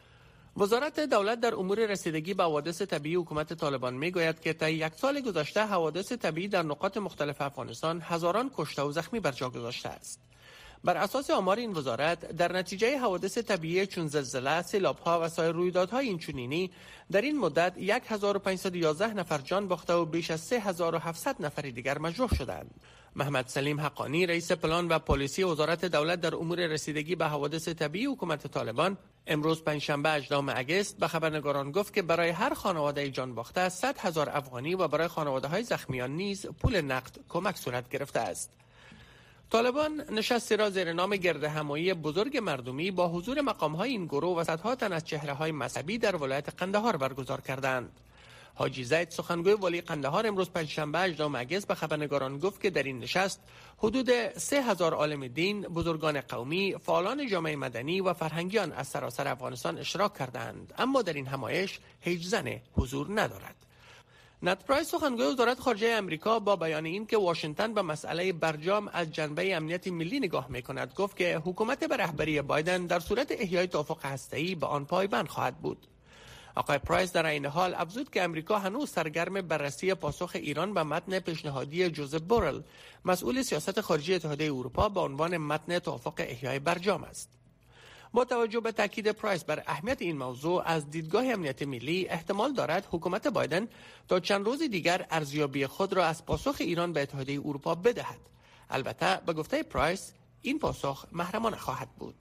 وزارت دولت در امور رسیدگی به حوادث طبیعی حکومت طالبان میگوید که طی یک سال گذشته حوادث طبیعی در نقاط مختلف افغانستان هزاران کشته و زخمی بر جا گذاشته است. بر اساس آمار این وزارت، در نتیجه حوادث طبیعی چون زلزله، سیلاب‌ها و سایر رویدادهای اینچنینی در این مدت هزار و پانصد و یازده نفر جان باخته و بیش از سه هزار و هفتصد نفر دیگر مجروح شدند. محمد سلیم حقانی، رئیس پلان و پالیسی وزارت دولت در امور رسیدگی به حوادث طبیعی حکومت طالبان، امروز پنجشنبه هجدهم اگست به خبرنگاران گفت که برای هر خانواده جان باخته صد هزار افغانی و برای خانواده‌های زخمیان نیز پول نقد کمک صورت گرفته است. طالبان نشستی را زیر نام گردهمایی بزرگ مردمی با حضور مقام‌های این گروه و صدها تن از چهره‌های مذهبی در ولایت قندهار برگزار کردند. حاجی زید، سخنگوی ولی قندهار، امروز پنجشنبه هجدهم اگست به خبرنگاران گفت که در این نشست حدود سه هزار عالم دین، بزرگان قومی، فعالان جامعه مدنی و فرهنگیان از سراسر افغانستان اشتراک کردند، اما در این همایش هیچ زن حضور ندارد. نت پرایس، سخنگوی وزارت خارجه آمریکا، با بیان این که واشنگتن به مسئله برجام از جنبه امنیت ملی نگاه می‌کند، گفت که حکومت به رهبری بایدن در صورت احیای توافق هسته‌ای به آن پایبند خواهد بود. آقای پرایس در این حال افزود که امریکا هنوز سرگرم بررسی پاسخ ایران به متن پیشنهادی جوزف بورل، مسئول سیاست خارجی اتحادیه اروپا، به عنوان متن توافق احیای برجام است. با توجه به تاکید پرایس بر اهمیت این موضوع از دیدگاه امنیت ملی، احتمال دارد حکومت بایدن تا چند روز دیگر ارزیابی خود را از پاسخ ایران به اتحادیه اروپا بدهد. البته به گفته پرایس این پاسخ محرمانه خواهد بود.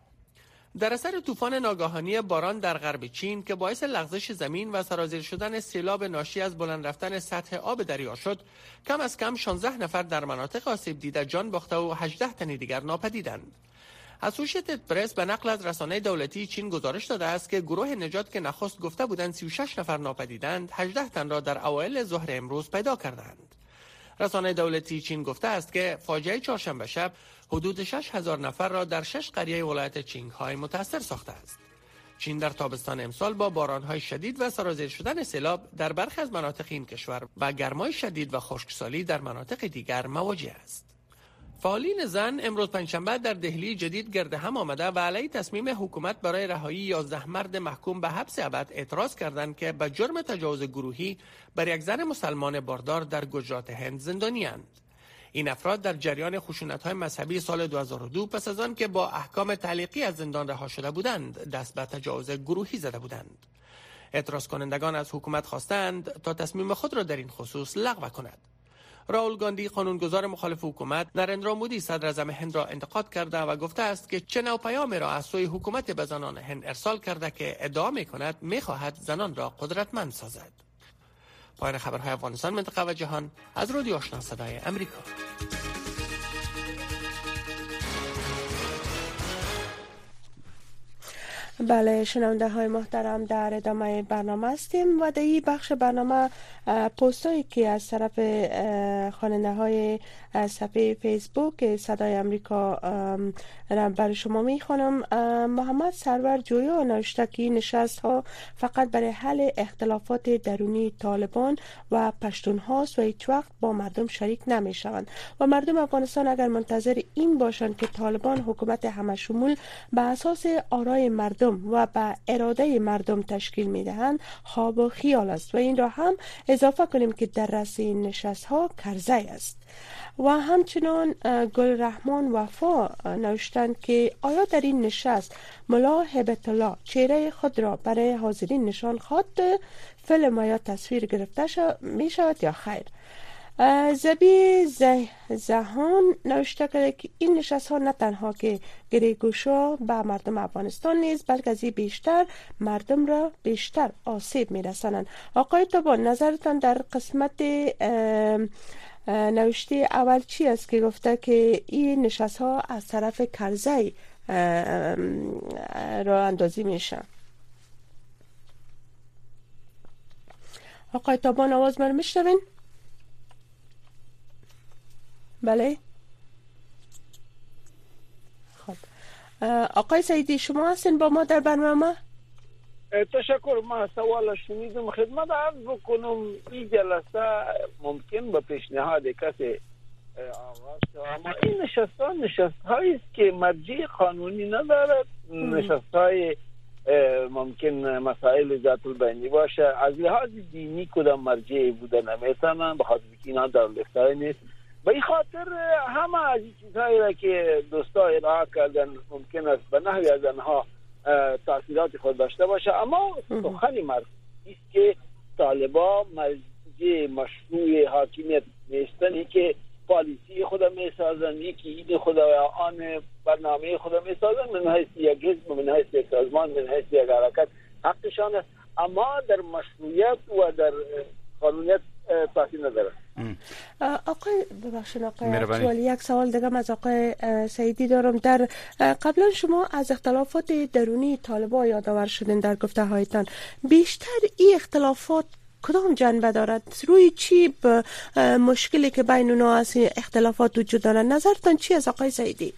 در اثر طوفان ناگهانی باران در غرب چین که باعث لغزش زمین و سرازیر شدن سیلاب ناشی از بلند رفتن سطح آب دریا شد، کم از کم شانزده نفر در مناطق آسیب دیده جان باخته و هجده تن دیگر ناپدیدند. اسوشیتد پرس به نقل از رسانه دولتی چین گزارش داده است که گروه نجات که نخست گفته بودند سی و شش نفر ناپدیدند، هجده تن را در اوایل ظهر امروز پیدا کردند. رسانه دولتی چین گفته است که فاجعه چهارشنبه شب حدود شش هزار نفر را در شش قریه ولایت چینگهای متاثر ساخته است. چین در تابستان امسال با بارانهای شدید و سرازیر شدن سیلاب در برخی از مناطق این کشور و گرمای شدید و خشکسالی در مناطق دیگر مواجه است. فعالین زن امروز پنجشنبه در دهلی جدید گرد هم آمده و علیه تصمیم حکومت برای رهایی یازده مرد محکوم به حبس ابد اعتراض کردند که به جرم تجاوز گروهی بر یک زن مسلمان باردار در گجرات هند زندانی اند. این افراد در جریان خشونت‌های مذهبی سال دو هزار و دو پس از آن که با احکام تعلیقی از زندان رها شده بودند دست به تجاوز گروهی زده بودند. اعتراض کنندگان از حکومت خواستند تا تصمیم خود را در این خصوص لغو کند. راول گاندی قانونگذار مخالف حکومت نرندرا مودی صدر اعظم هند را انتقاد کرده و گفته است که چه نوع پیامی را از سوی حکومت به زنان هند ارسال کرده که ادعا می‌کند می‌خواهد زنان را قدرتمند سازد. پایان خبرهای افغانستان، منطقه و جهان از رادیو آشنا صدای امریکا. بله شنونده های محترم، در ادامه برنامه هستیم و در این بخش برنامه پوستایی که از طرف خواننده های صفحه فیسبوک صدای امریکا را برای شما می خوانم. محمد سرور جویا نوشته که این نشست ها فقط برای حل اختلافات درونی طالبان و پشتون هاست و هیچ وقت با مردم شریک نمی شوند و مردم افغانستان اگر منتظر این باشند که طالبان حکومت همه شمول به اساس آرای مردم و به اراده مردم تشکیل می دهند خواب و خیال است. و این را هم اضافه کنیم که در رأس این نشست ها کرزی است. و همچنان گل رحمان وفا نوشتند که آیا در این نشست ملا هبت الله چهره خود را برای حاضرین نشان خواهد، فیلم یا تصویر گرفته می شود یا خیر؟ زبی زهان نوشته کرده که این نشست ها نه تنها که گریگوشا به مردم افغانستان نیست بلکه از بیشتر مردم را بیشتر آسیب می رسانند. آقای طبان نظرتان در قسمت نوشته اول چی است که گفته که این نشست ها از طرف کرزی را اندازی میشه؟ آقای طبان آواز من میشنوین؟ بله. خب آقای سعیدی شما هستین با ما در برنامه؟ تشکر. ما سوال شنیدم خدمت عرض بکنم این جلسه ممکن به پیشنهاد کسی آغاز شد، اما این نشستان نشست هایی است که مرجع قانونی ندارد، نشست های ممکن مسائل ذات البینی باشه، از لحاظ دینی کدام مرجع بوده نمیتونن به خاطر که اینا در لفتای نیست. به این خاطر همه از این چیزهایی را که دوستا ارائه کردن ممکن است به نحوی از آنها تاثیرات خود داشته باشه، اما سخن مرد است که طالبان مرجع مشروع حاکمیت نیستن، که پالیسی خود میسازن، یکی این خود و آن برنامه خود میسازن، من حیث یک حزب، من حیث یک سازمان، من حیث یک حرکت حقشان است، اما در مشروعیت و در قانونیت تاثیر نداره. آقای ببخشید آقای ولی یک سوال دیگه از آقای سعیدی دارم. در قبلا شما از اختلافات درونی طالبان یادآور شدین در گفته هایتان، بیشتر این اختلافات کدام جنبه دارد؟ روی چی مشکلی که بین اونها از اختلافات وجود دارد؟ نظرتان چی از آقای سعیدی؟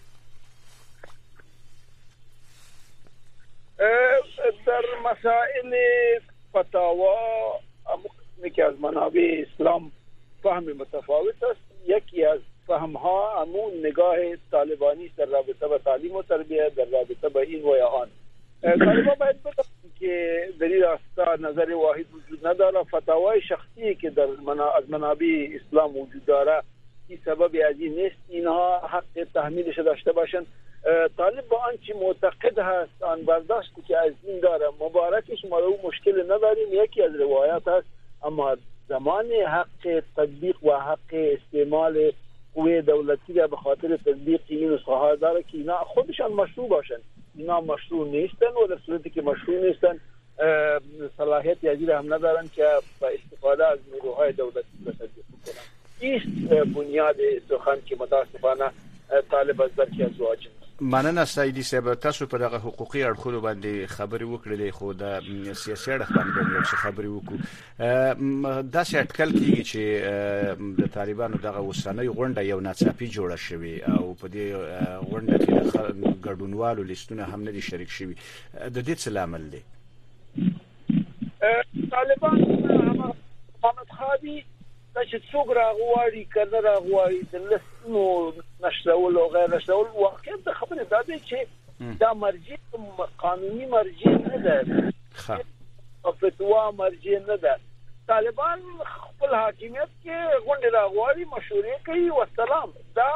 در مسائل فتاوا که از منابع اسلام فهم متفاوت است. یکی از فهم ها همون نگاه طالبانی در رابطه با تعلیم و تربیت، در رابطه با این و یا آن. طالبان باید بدونن که در این راستا نظر واحد وجود نداره. فتاوای شخصی که در منا... از منابع اسلام وجود داره این سبب از این نیست اینها حق تحمیلش داشته باشن. طالب با آنچه معتقد هست آن برداشتی که از این داره مبارکش، ما رو مشکل نداریم. یکی از روایات هست، اما زمان حق تطبیق و حق استعمال قوه دولتی را به خاطر تطبیق این نسخه داره که اینا خودشان مشروع باشن. اینا مشروع نیستن و در صورتی که مشروع نیستن صلاحیت یزید هم ندارن که با استفاده از نیروهای دولتی را تطبیق کنن. این بنیاد سخن که متاسفانه طالب از درکی از واجب. مننه سعیدي صاحب، تاسو په دغه حقوقي اړخونو باندې خبرې وکړلې، خو د سیاسي اړخ باندې یو څه خبرې وکړو. داسې اټکل کیږي چې د طالبانو دغه اوسنۍ غونډه یو ناڅاپي جوړه شوې او په دې غونډه کې د ګډونوالو لیستونه هم نه دي شریک شوي. د دې څه لامل دی؟ طالبان محمد خادي چې څوک راغواړي کنه راغواړي د لسنو نشرول او غیر نشرول واقعا د خبره ده چې دا مرجع قانوني مرجع نه ده او فتوا مرجع نه ده. طالبان خپل حاکمیت کې غونډه راغواړي مشورې کوي و سلام. دا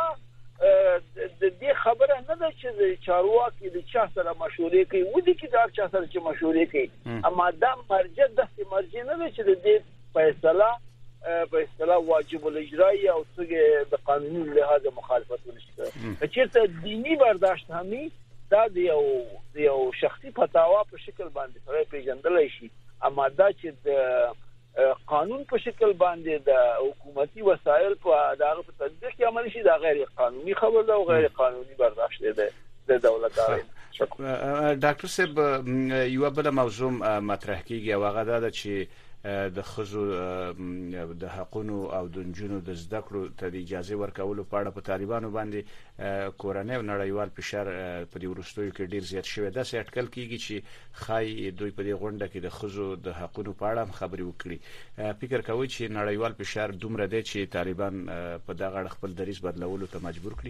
د دې خبره نه ده چې چارواکي د چا سره مشورې کوي و دي کې دا چا سره چې مشورې کوي، اما دا مرجع د مرجع نه ده چې د دې فیصله په اصطلاح واجب الاجرایی او څنګه د قانوني لحاظ مخالفت ونشي. چیرته دینی برداشت همي دا د یو د یو شخصي فتوا په شکل باندې سره پیژندل شي، اما دا چې د قانون په شکل باندې د حکومتي وسایل په دغه په تطبیق کې عمل شي دا غیر قانوني خبر ده او غیر قانوني برداشت ده د دولتدارۍ. ډاکټر صاحب یو بل موضوع مطرح کیږي او هغه دا چې د خزو د حقونو او د جنونو د زده کړو ته د اجازه ورکولو په اړه په طالبانو باندې کورنۍ او نړیوال فشار په دې ورستیو کې ډیر زیات شوی دا سې اټکل کیږي چې خای دوی په دې غونډه کې د خزو د حقونو په اړه خبرې وکړي. فکر کوي چې نړیوال فشار دومره دی چې طالبان په دغه خپل دریځ بدلولو ته مجبور کړي؟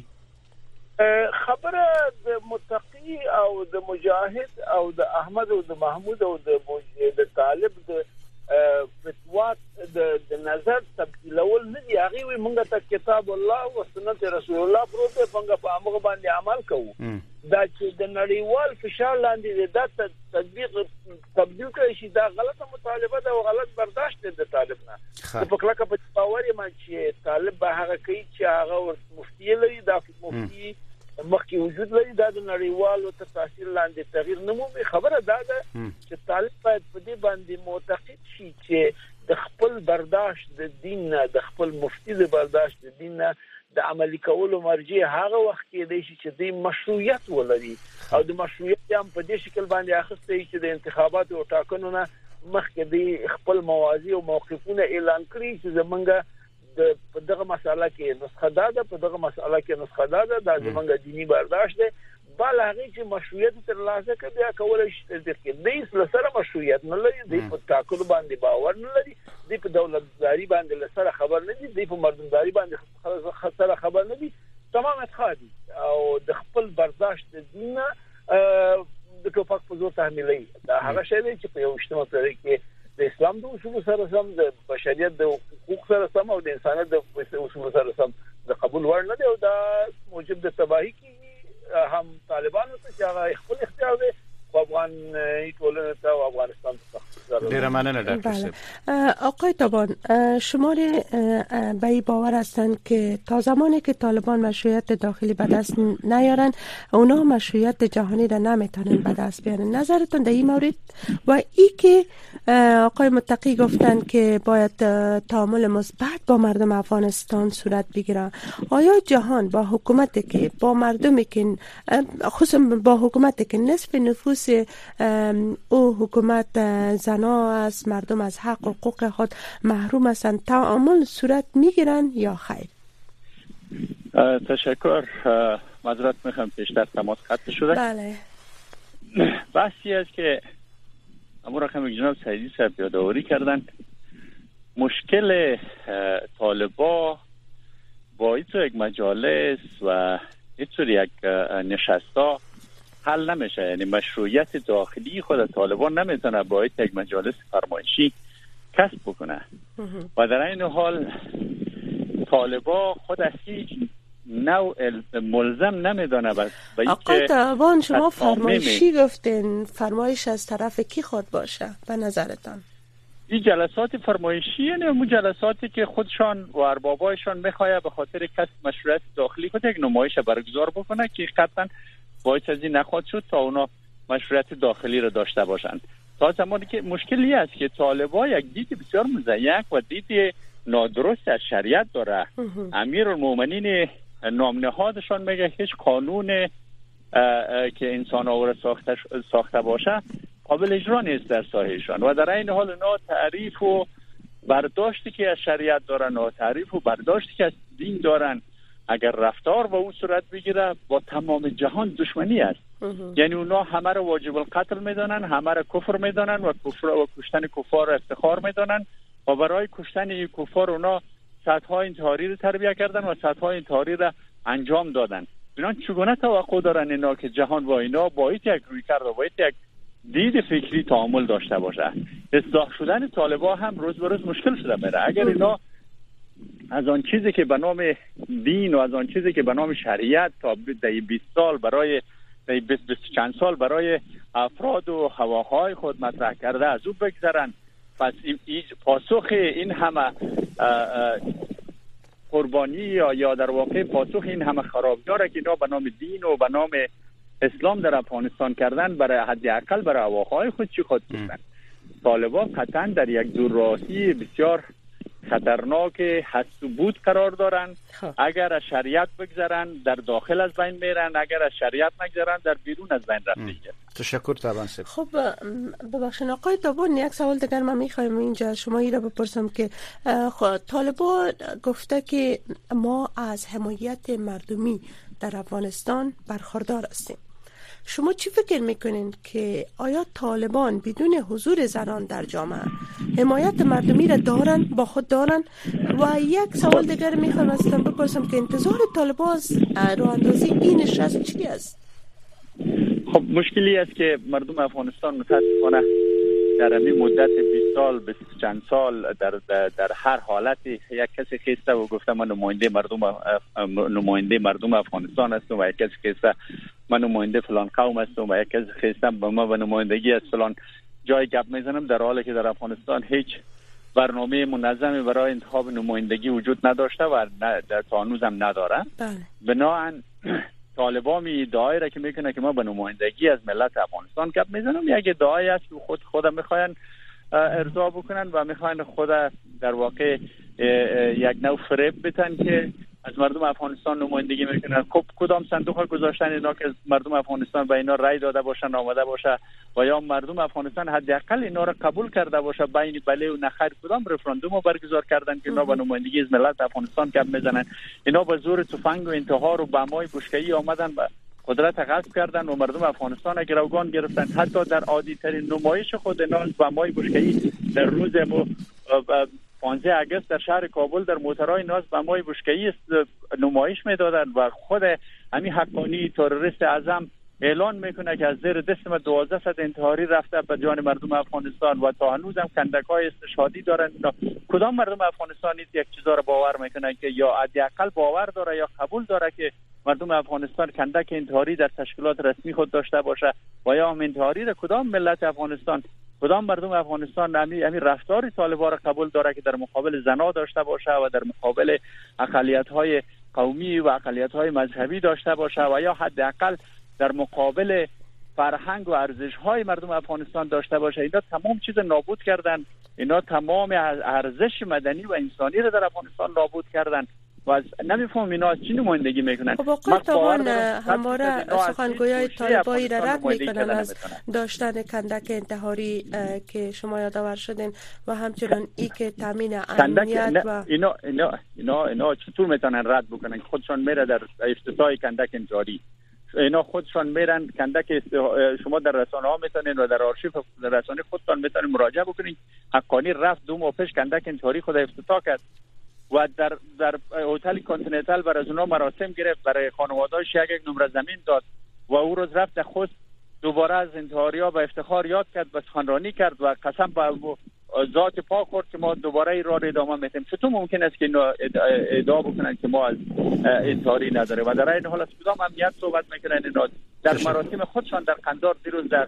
خبره د متقی او د مجاهد او د احمد او د محمود او د طالب د فتوا د نظر تبدیلول نه دی. هغه وي موږ ته کتاب الله او سنت رسول الله پروته څنګه په هغه باندې عمل کوو. دا چې د نړیوال فشار لاندې د تطبیق تبدیل کوي شي دا غلطه مطالبه ده او غلط برداشت ده د طالب نه. په کله کې په باور ما چې طالب به هغه کوي چې هغه مفتي لري دا مفتي مخکې وجود لري دا د نړیوالو ته تاثیر لاندې تغییر نه مومي. خبره دا ده چې طالب باید په دې باندې معتقد شي چې د خپل برداشت د دین نه د خپل مفتي د برداشت د دین نه د عملي کولو مرجع هغه وخت کې دی چې د مشروعیت ولري او د مشروعیت هم په دې شکل باندې اخیسته چې د انتخاباتو او ټاکنو نه مخکې د خپل موازی او موقفونه اعلان کړي چې زمونږ د په دغه مسله کې نسخه ده په دغه مسله کې نسخه ده د زمونږ دینی برداشت ده بل هغه چې مشروعیت تر لاسه کوي بیا کولای شي تدبیر کې د لسره مشروعیت نه لري د په ټاکلو باندې باور نه لري د په دولتداري باندې لسره خبر نه دي د په مردمداري باندې خسره خبر نه دي تمامه خادي او د خپل برداشت د دین د ټوپک په زور تحمیلي دا هغه شی دی چې په یو اجتماع پرې کې د اسلام د اصول سره سم د بشریت د حقوق سره سم او د انسانیت د اصول سره سم د قبول وړ نه دی او دا موجب د تباہی کې هم طالبانو ته چې هغه خپل اختیار دی په افغان ټولنه ته او افغانستان ته. ډیره مننه ډاکټر صاحب. آقای تابان شما به این باور هستند که تا زمانی که طالبان مشروعیت داخلی به دست نیارن اونا مشروعیت جهانی را نمیتونن به دست بیارن؟ نظرتون در این مورد و ای که آقای متقی گفتن که باید تعامل مثبت با مردم افغانستان صورت بگیره، آیا جهان با حکومتی که با مردمی که خصوصا با حکومتی که نصف نفوس او حکومت زنا از مردم از حق و حقوق خود محروم هستند تعامل صورت میگیرن یا خیر؟ تشکر. معذرت میخوام پیشتر تماس قطع شده. بله. بحثی است که امور رقم جناب سعیدی صاحب یادآوری کردن. مشکل طالبا با ایتو یک مجالس و ایتو یک نشستا حل نمیشه. یعنی مشروعیت داخلی خود طالبان نمیتونه با یک مجالس فرمایشی کسب بکنه و در این حال طالبا خود از هیچ نوع ملزم نمیدونه. آقای طالبان شما فرمایشی گفتین، فرمایش از طرف کی خود باشه به نظرتان؟ این جلسات فرمایشی یعنی اون جلساتی که خودشان و اربابایشان میخواه به خاطر کسب مشروعیت داخلی خود یک نمایش برگزار بکنه که قطعا باعث از این نخواهد شد تا اونا مشروعیت داخلی را داشته باشند. تا زمانی که مشکلی است که طالبا یک دید بسیار مزیک و دید نادرست از شریعت داره. امیرالمومنین نامنهادشان میگه هیچ قانون که انسان آور ساخته, ساخته باشه قابل اجرا نیست در ساحهشان و در این حال اونا تعریف و برداشتی که از شریعت دارن و تعریف و برداشتی که از دین دارن اگر رفتار با او صورت بگیره با تمام جهان دشمنی است. یعنی اونا همه را واجب القتل میدانن، همه را کفر میدانن و کفر و کشتن کفار را افتخار میدانن و برای کشتن این کفار اونا سدهای انتحاری رو تربیت کردن و سدهای انتحاری رو انجام دادن. اینا چگونه توقع دارن اینا که جهان با اینا باید یک روی کرد و باید یک دید فکری تعامل داشته باشه؟ اصلاح شدن طالبان هم روز به روز مشکل شده میره. اگر اینا از آن چیزی که به نام دین و از آن چیزی که به نام شریعت تا در بیست سال برای در بیست بیست چند سال برای افراد و هواهای خود مطرح کرده از او بگذرن، پس پاسخ این همه قربانی یا یا در واقع پاسخ این همه خرابی‌ها که اینا به نام دین و به نام اسلام در افغانستان کردن برای حداقل برای هواهای خود چی خود کردن؟ طالبان قطعا در یک دور راهی بسیار خطرناک هست و بود قرار دارن. اگر از شریعت بگذرن در داخل از بین میرن، اگر از شریعت نگذرن در بیرون از بین رفته. تشکر طبعا سب. خب ببخشید آقای تابون، یک سوال دیگر من میخوایم اینجا شما ای را بپرسم که طالبان گفته که ما از حمایت مردمی در افغانستان برخوردار هستیم. شما چی فکر میکنین که آیا طالبان بدون حضور زنان در جامعه حمایت مردمی را دارن با خود دارن؟ و یک سوال دیگر میخوام ازتون بپرسم که انتظار طالبان از راه اندازی این نشست چی است؟ خب مشکلی است که مردم افغانستان متاسفانه در همین مدت بیست سال بیست چند سال در, در در هر حالتی یک کسی خسته و گفته من نماینده مردم نماینده مردم افغانستان هستم و یک کسی خسته من نماینده فلان قوم هستم و یک کسی خسته ما به نمایندگی از فلان جای گپ میزنم، در حالی که در افغانستان هیچ برنامه منظمی برای انتخاب نمایندگی وجود نداشته و در تا هنوز هم نداره. بنابراین طالبان می ادعایی را که میکنه که ما به نمایندگی از ملت افغانستان گپ میزنم، یک ادعایی است که خود خود میخواین ارضا بکنن و میخواین خود در واقع یک نوع فریب بتن که از مردم افغانستان نمایندگی میکنن. خب کدام صندوق گذاشتن اینا که مردم افغانستان به اینا رای داده باشن آمده باشه و یا مردم افغانستان حداقل اینا را قبول کرده باشه بین بله و نخیر؟ کدام رفراندوم برگزار کردن که اینا به نمایندگی از ملت افغانستان گپ میزنن؟ اینا به زور تفنگ و انتحار و بمای بشکه‌ای آمدن و قدرت غصب کردن و مردم افغانستان گروگان گرفتن. حتی در عادی ترین نمایش خود اینا بمای بشکه‌ای در روز پانزده آگوست در شهر کابل در موترهای ناز بمای بشکه‌ای نمایش میدادن و خود همین حقانی تروریست اعظم اعلان میکنه که از زیر دست ما دوازده صد انتحاری رفته به جان مردم افغانستان و تا هنوز هم کندک‌های استشهادی دارن. کدام مردم افغانستان یک چیزا رو باور میکنه که یا حداقل باور داره یا قبول داره که مردم افغانستان کندک انتحاری در تشکیلات رسمی خود داشته باشه و یا هم انتحاری را کدام ملت افغانستان کدام مردم افغانستان همین همین رفتار طالبان را قبول داره که در مقابل زنا داشته باشه و در مقابل اقلیت‌های قومی و اقلیت‌های مذهبی داشته باشه و یا حداقل در مقابل فرهنگ و ارزش‌های مردم افغانستان داشته باشه. اینا تمام چیز نابود کردن، اینا تمام ارزش مدنی و انسانی را در افغانستان نابود کردن و نمیفهم اینا از چی نمایندگی میکنن. خب آقای طالبان همواره سخنگویای طالبایی را رد میکنن از داشتن کندک انتحاری که شما یادآور شدین و همچنین ای که تامین امنیت و اینا اینا اینا اینا چطور میتونن رد بکنن؟ خودشون میره در افتتاح کندک انتحاری، اینا خودشون میرن کندک است... شما در رسانه ها میتونین و در آرشیو رسانه خودتون میتونین مراجعه بکنین. حقانی رفت دو ماه پیش کندک انتحاری خود افتتاح کرد و در در هتل کانتیننتال برای از اونها مراسم گرفت، برای خانواده‌اش یک یک نمره زمین داد و او روز رفت خوست دوباره از انتحاری‌ها به افتخار یاد کرد و سخنرانی کرد و قسم به ذات پاک خورد که ما دوباره این راه ادامه میدیم. چطور ممکن است که اینا ادعا بکنن که ما از انتحاری نداره و در این حال از کدام امنیت صحبت میکنن؟ اینا در مراسم خودشان در قندار دیروز در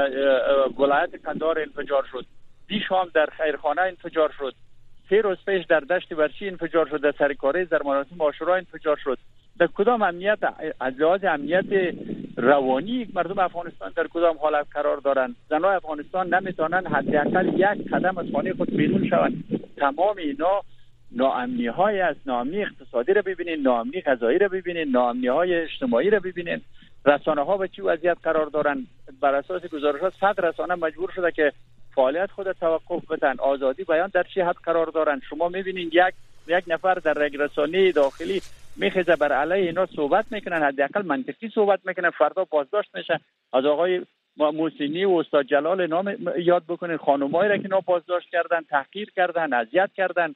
ولایت قندار انفجار شد، دیشام در خیرخانه انفجار شد، سه روز پیش در دشت ورشی انفجار شد، در سرکاریز در مراسم عاشورا انفجار شد. در کدام امنیت از لحاظ امنیت روانی مردم افغانستان در کدام حالت قرار دارند؟ زنان افغانستان نمیتونن حداقل یک قدم از خانه خود بیرون شوند. تمام اینا ناامنی های است. ناامنی اقتصادی رو ببینین، ناامنی غذایی رو ببینین، ناامنی های اجتماعی رو ببینین. رسانه ها به چه وضعیت قرار دارن؟ بر اساس گزارشات صد رسانه مجبور شده که فعالیت خود توقف بدن. آزادی بیان در چه حد قرار دارن؟ شما میبینین یک یک نفر در یک رسانه داخلی میخیزه بر علیه اینا صحبت میکنن، حداقل منطقی صحبت میکنن، فردا بازداشت میشه. از آقای محسنی و استاد جلال نام یاد بکنین، خانمایی را که اینا بازداشت کردن، تحقیر کردن، اذیت کردن.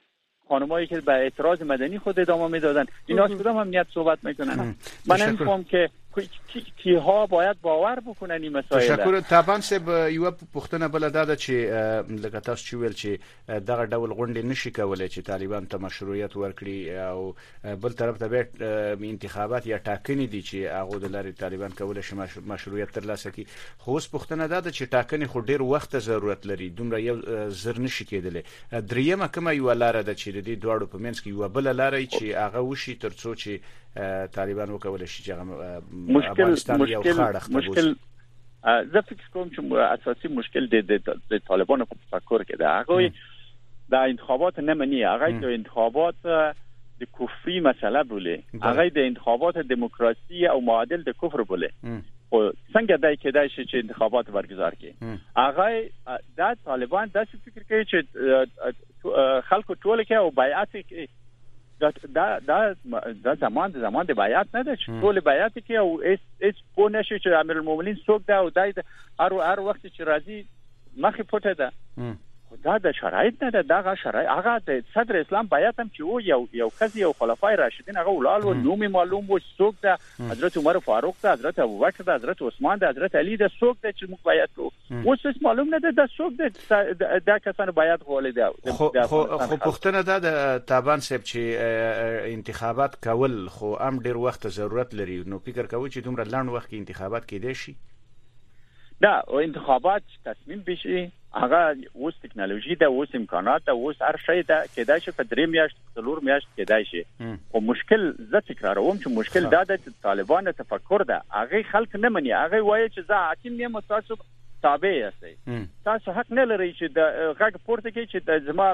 خانمایی که به اعتراض مدنی خود ادامه میدادن اینا از کدام امنیت صحبت میکنن؟ من نمیفهم که کی ها باید باور بکنن این مسائل. تشکر. طبعا سب یو پښتنه بل داده چې لکه تاسو چې ویل چې دغه ډول غونډې نشي کولای چې طالبان ته مشروعیت ورکړي او بل طرف ته به انتخابات یا ټاکنې دي چې هغه د لارې طالبان کولای شي مشروعیت ترلاسه کړي. خو اوس پښتنه داده چې ټاکنې خو ډیر وخت ضرورت لري، دومره یو زر نشي کېدلی. دریمه کومه یو لار ده چې د دې دواړو په منځ کې یو بل لار چې هغه وشي ترڅو چې طالبان وکولای شي چې افغانستان یو خاړه مشکل زه فکر کوم چې اساسي مشکل د طالبان په تفکر کې ده. هغه د انتخابات نه مني، هغه د انتخابات د کفري مسئله بوله، هغه د انتخابات دموکراسی او معادل د کفر بوله. خو څنګه دای کېدای شي چې انتخابات برگزار کړي؟ هغه د طالبان داسې فکر کوي چې خلکو ټول کې او بیعت کې دا دا دا دا زمان د زمان د بیعت نه ده چې ټول بیعت کې او اس اس کو نشي چې امیرالمومنین څوک ده او دای هر هر وخت چې راځي مخې پټه ده. دا د شرایط نه ده، دا شرایط هغه د صدر اسلام بیعت هم چې او یو یو کسي او خلفای راشدین هغه ولال و نوم معلوم و څوک ده، حضرت عمر فاروق ده، حضرت ابوبکر ده، حضرت عثمان ده، حضرت علی ده، څوک ده چې موږ بیعت کوو اوس هیڅ معلوم نه ده دا څوک ده. دا کسان بیعت غوړي ده. خو خو پښتنه ده د تابان صاحب چې انتخابات کول خو هم ډیر وخت ضرورت لري، نو فکر کوي چې دومره لنډ وخت کې انتخابات کېدای شي؟ دا انتخابات تصمیم بشي هغه اوس ټکنالوژي ده، اوس امکانات ده، اوس هر شی ده کېدای شي په درې میاشت څلور میاشت کېدای شي. او مشکل زه تکراروم چې مشکل دا ده چې طالبان تفکر ده هغه خلک نه مني، هغه وایي چې زه حاکم یم تاسو تابع یاستئ، تاسو حق نه لرئ چې د غږ پورته کړئ چې د زما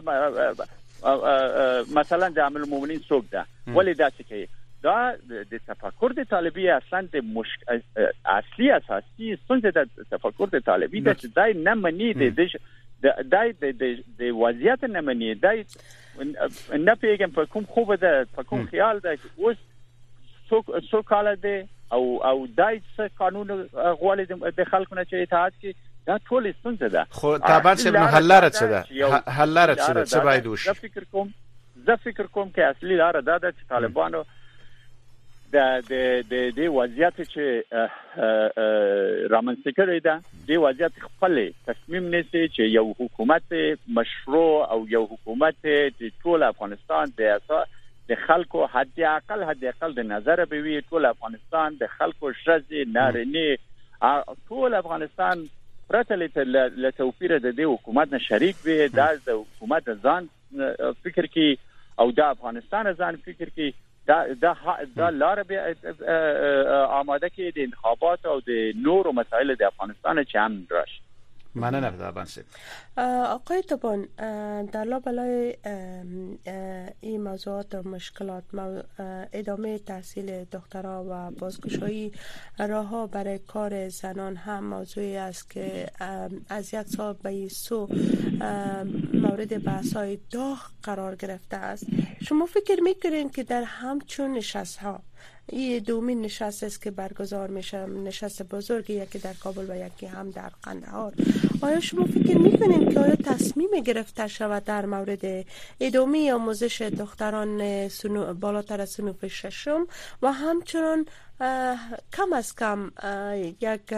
مثلا د امیرالمومنین څوک ده ولې داسې کوي. دا د تفکر د طالبي اصلا د مشکل اصلي اساسي ستونزه د تفکر د طالبي د دای نه مني د دای د وضعیت نه مني، دای نه پیګم په کوم خوبه ده په کوم خیال ده اوس څو څو کال ده او او دای څه قانون غوړي د خلکو نه چې اطاعت کی دا ټول ستونزه ده. خو طبعا څه نه حل لاره څه ده حل لاره څه ده څه باید وشي؟ زه فکر کوم زه فکر کوم چې اصلي لاره دا ده چې طالبانو د د د د وضعیت چې رامنځته کړی ده د وضعیت خپل تصمیم نیسي چې یو حکومت مشروع او یو حکومت د ټول افغانستان د اساس د خلکو حد اقل حد اقل د نظر به وي ټول افغانستان د خلکو شرزي نارینه ټول افغانستان پرته له توفیر د دې حکومت نه شریک وي. دا د حکومت ځان فکر کی او د افغانستان ځان فکر کی دا دا دا لار به آماده کې د انتخابات او د نورو مسائل د افغانستان چې هم راشي. مننه طبعا سید. آقای طبان در لابلای این موضوعات و مشکلات ادامه تحصیل دکترا و بازگشایی راهها برای کار زنان هم موضوعی است که از یک سال به این سو مورد بحث‌های داغ قرار گرفته است. شما فکر می‌کنین که در همچون نشست‌ها این دومین نشست است که برگزار میشه، نشست بزرگی یکی در کابل و یکی هم در قندهار، آیا شما فکر میکنین که آیا تصمیم گرفته شود در مورد ادامه آموزش دختران سنو بالاتر از صنف ششم و همچنان کم از کم یک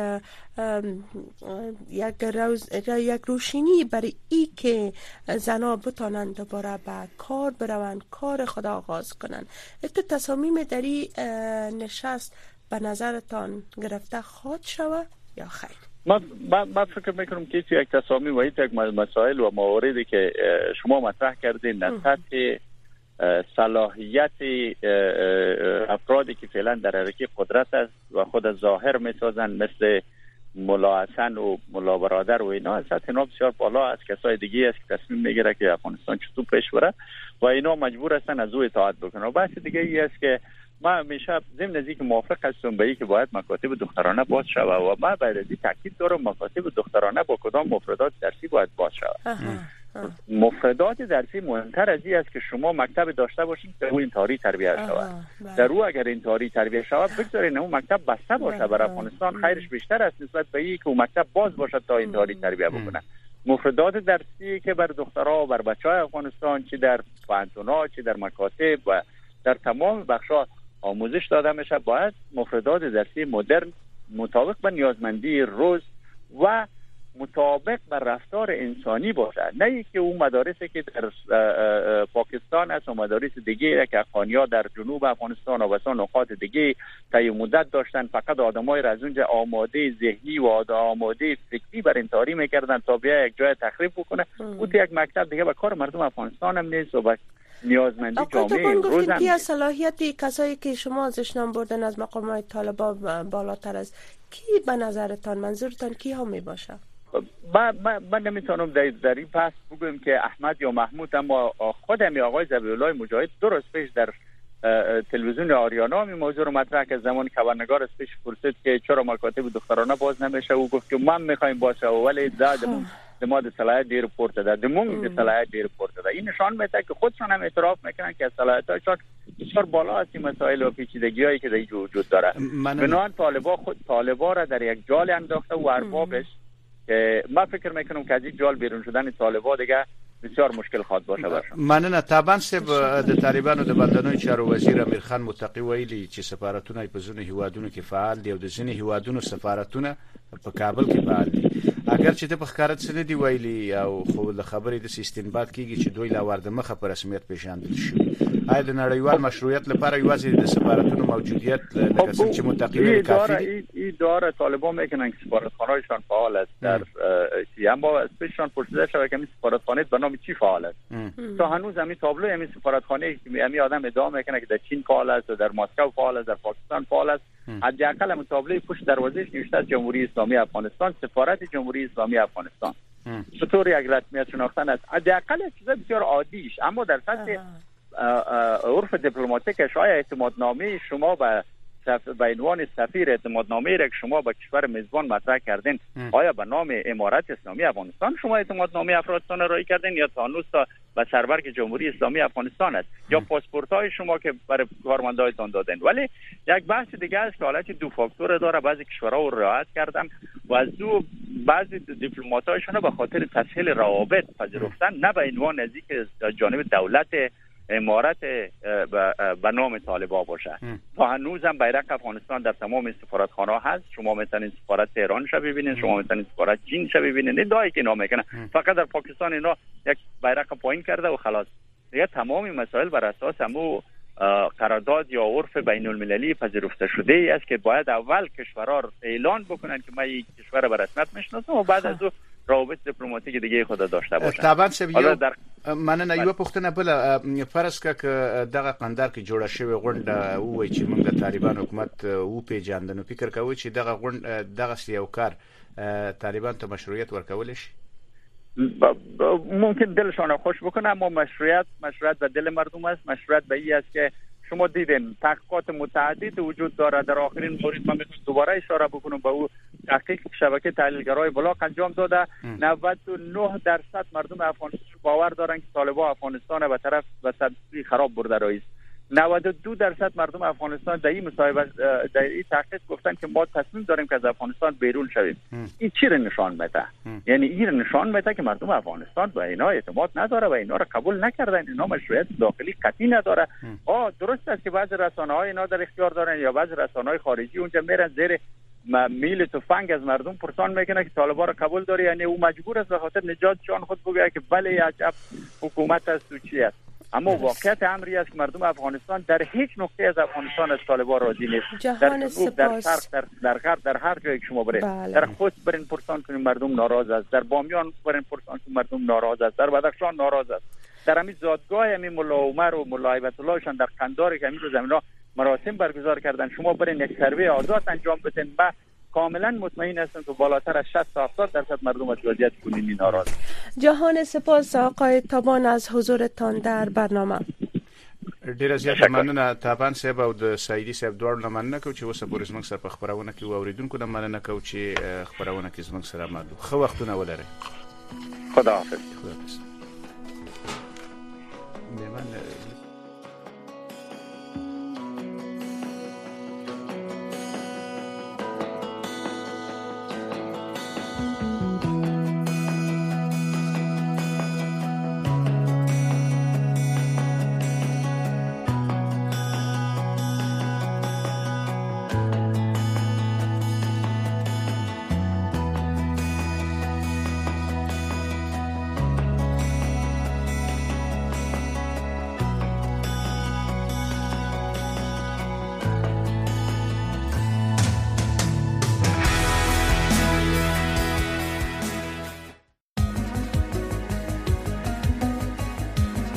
یک روز یک روشنی برای ای که زنها بتانند دوباره به کار بروند، کار خود آغاز کنند؟ ایت تصامیم در این نشست به نظرتان گرفته خواهد شود یا خیر؟ ما ما فکر میکنم که یک تصامیم و یک مسائل و مواردی که شما مطرح کردین نسبت صلاحیت افرادی که فعلا در حرکت قدرت است و خود ظاهر میسازن مثل ملا حسن و ملا برادر و اینا، سطح اینا بسیار بالا است. کسای دیگه است که تصمیم میگیره که افغانستان چطور پیش بره و اینا مجبور هستن از او اطاعت بکنن. و بحث دیگه ای است که ما همیشه ضمن از اینکه موافق هستم به اینکه باید مکاتب دخترانه باز شود و ما باید از این تاکید دارم مکاتب دخترانه با کدام مفردات درسی باید باز شود. مفردات درسی مهمتر از این است که شما مکتب داشته باشید که او انتحاری تربیت شود. در او اگر انتحاری تربیت شود بگذارین اون مکتب بسته باشه. برای افغانستان خیرش بیشتر است نسبت به اینکه اون مکتب باز باشد تا انتحاری تربیت بکنه. مفردات درسی که بر دخترها و بر بچهای افغانستان چه در پانتونا چه در مکاتب و در تمام بخش‌ها آموزش داده میشه باید مفردات درسی مدرن مطابق به نیازمندی روز و مطابق به رفتار انسانی باشه، نه اینکه اون مدارسی که در پاکستان است و مدارس دیگه که افغانی‌ها در جنوب افغانستان و بسا نقاط دیگه طی مدت داشتن فقط آدمای را از اونجا آماده ذهنی و آماده فکری بر انتحاری میکردن تا بیا یک جای تخریب بکنه. اون یک مکتب دیگه به کار مردم افغانستان هم نیست و به نیازمندی جامعه امروز هم نیست. صلاحیت کسایی که شما ازش نام بردن از مقامات طالبان بالاتر است، کی به نظرتان منظورتان کی ها می باشه؟ من من نمیتونم در در این پس بگم که احمد یا محمود، اما خودم آقای ذبیح‌الله مجاهد دو روز پیش در تلویزیون آریانا می موضوع رو مطرح کرد. زمان خبرنگار پیش پرسید که چرا مکاتب دخترانه باز نمیشه، او گفت که من میخوایم باشه ولی زاد دماد صلاحیت دیر پورت ده دمون صلاحیت دیر پورت ده. این نشان میده که خودشان هم اعتراف میکنن که صلاحیت‌هاشون بسیار بالا است. این مسائل و پیچیدگی‌هایی که در وجود داره بنابراین طالبا خود طالبا را در یک جال انداخته و اربابش که من فکر میکنم که از این جال بیرون شدن طالبا دیگه بسیار مشکل خواهد باشه برشان. مننه. طبعا سب د طالبانو د بلدنوي چارو وزیر امیر خان متقی ویلي چې سفارتونه په ځینو هیوادونو کې فعال دي او د ځینو هیوادونو سفارتونه په کابل کې فعال دي. اگر چې د بخکارت سره دی ویلي او خو د خبرې د استنباط کیږي چې دوی لا ورده مخه په رسمیت پیژندل شي. آیا د نړیوال مشروعیت لپاره یوازې د سفارتونو موجودیت لکه څنګه چې متقی ویلي کافی دی؟ این داره طالبان میکنن که سفارتخانه‌هایشان فعال است در اما اسپیشن پرسیده شده که این سفارتخانه به نام چی فعال است. تا هنوز همین تابلو همین سفارتخانه که همین آدم ادعا میکنه که در چین فعال است و در مسکو فعال است، در پاکستان فعال است، حداقل همین تابلوی پشت دروازه‌اش نوشته است جمهوری اسلامی افغانستان، سفارت جمهوری اسلامی افغانستان. چطور یک رسمیت شناختن است؟ حداقل چیز بسیار عادیش، اما در سطح عرف دیپلماتیک شاید اعتمادنامه شما به به عنوان سفیر اعتمادنامه را که شما با کشور میزبان مطرح کردین آیا به نام امارت اسلامی افغانستان شما اعتمادنامه افغانستان را ارائه کردین یا تا هنوز تا به سربرگ جمهوری اسلامی افغانستان است یا پاسپورت های شما که برای کارمندایتان دادن؟ ولی یک بحث دیگه است که حالت دو فاکتور داره. بعضی کشورها رو رعایت کردن و از دو بعضی دیپلمات‌هاشون به خاطر تسهیل روابط پذیرفتن، نه به عنوان از اینکه جانب دولت امارت به نام طالبا باشه. تا هنوز هم بیرق افغانستان در تمام سفارتخانه هست. شما میتونید سفارت تهران شو ببینید، شما میتونید سفارت چین شو ببینید. ادعایی که اینا میکنه فقط در پاکستان اینا یک بیرق پایین کرده و خلاص. دیگه تمام مسائل بر اساس همو قرارداد یا عرف بین المللی پذیرفته شده ای است که باید اول کشورها اعلان بکنن که ما یک کشور به رسمیت میشناسم و بعد از او روابط دیپلماتیک دیگه خود داشته باشه. طبعا سبیو در... مننه. یو پختنه بل فرض ک دغه قندار کې جوړه شوی غونډه وای چې موږ د طالبان حکومت او پیجاندنو فکر کوي چې دغه غونډه دغه سیاو کار طالبان ته مشروعیت ورکول شي. ممکن دلشان خوش بکنه اما مشروعیت مشروعیت به دل مردم است. مشروعیت به این است که شما دیدین تحقیقات متعدد وجود داره. در آخرین مورد من میتونم دوباره اشاره بکنم به او تحقیق شبکه تحلیلگرای بلاک انجام داده. نود و نه درصد مردم افغانستان باور دارن که طالبان افغانستان به طرف وسطی خراب برده رایست. نود و دو درصد مردم افغانستان در این مصاحبه در این تحقیق گفتن که ما تصمیم داریم که از افغانستان بیرون شویم. این چی رو نشان میده؟ یعنی این رو نشان میده که مردم افغانستان به اینا اعتماد نداره و اینا رو قبول نکردن. اینا مشروعیت داخلی قطعی نداره. آ درست است که بعضی رسانه‌های اینا در اختیار دارن یا بعضی رسانه‌های خارجی اونجا میرن زیر میل تفنگ از مردم پرسان میکنه که طالبان رو قبول داره. یعنی او مجبور است به خاطر نجات جان خود بگه که بله عجب حکومت است و چی است. اما واقعیت امری است که مردم افغانستان در هیچ نقطه از افغانستان از طالبان راضی نیست. در جنوب، در شرق، در در غرب، در هر جایی که شما برید. بله. در خود برین پرسان کنید مردم ناراض است. در بامیان برین پرسان کنید مردم ناراض است. در بدخشان ناراض است. در همین زادگاه همین ملا عمر و ملا هیبت اللهشان در قندار که همین روز زمینا مراسم برگزار کردن. شما برین یک سروی آزاد انجام بدین. با کاملا مطمئن هستم که بالاتر از شصت تا هفتاد درصد مردم از وضعیت کنونی ناراض. جهان سپاس آقای تابان از حضورتان در برنامه. ډیره زیاته مننه تابان صاحب او د سایدی صاحب دوړ مننه کو چې اوسه پولیس موږ سره په خبرونه کې اوریدونکو نه مننه کو چې خبرونه کې زموږ سره مالو خو وختونه ولري. خدا حافظ. خدا حافظ.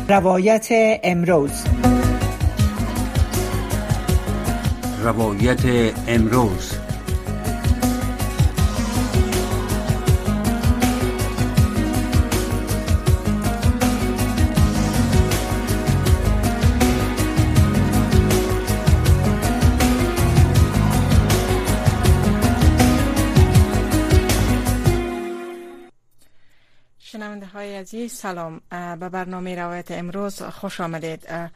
روایت امروز روایت امروز شنونده های عزیز سلام، به برنامه روایت امروز خوش آمدید.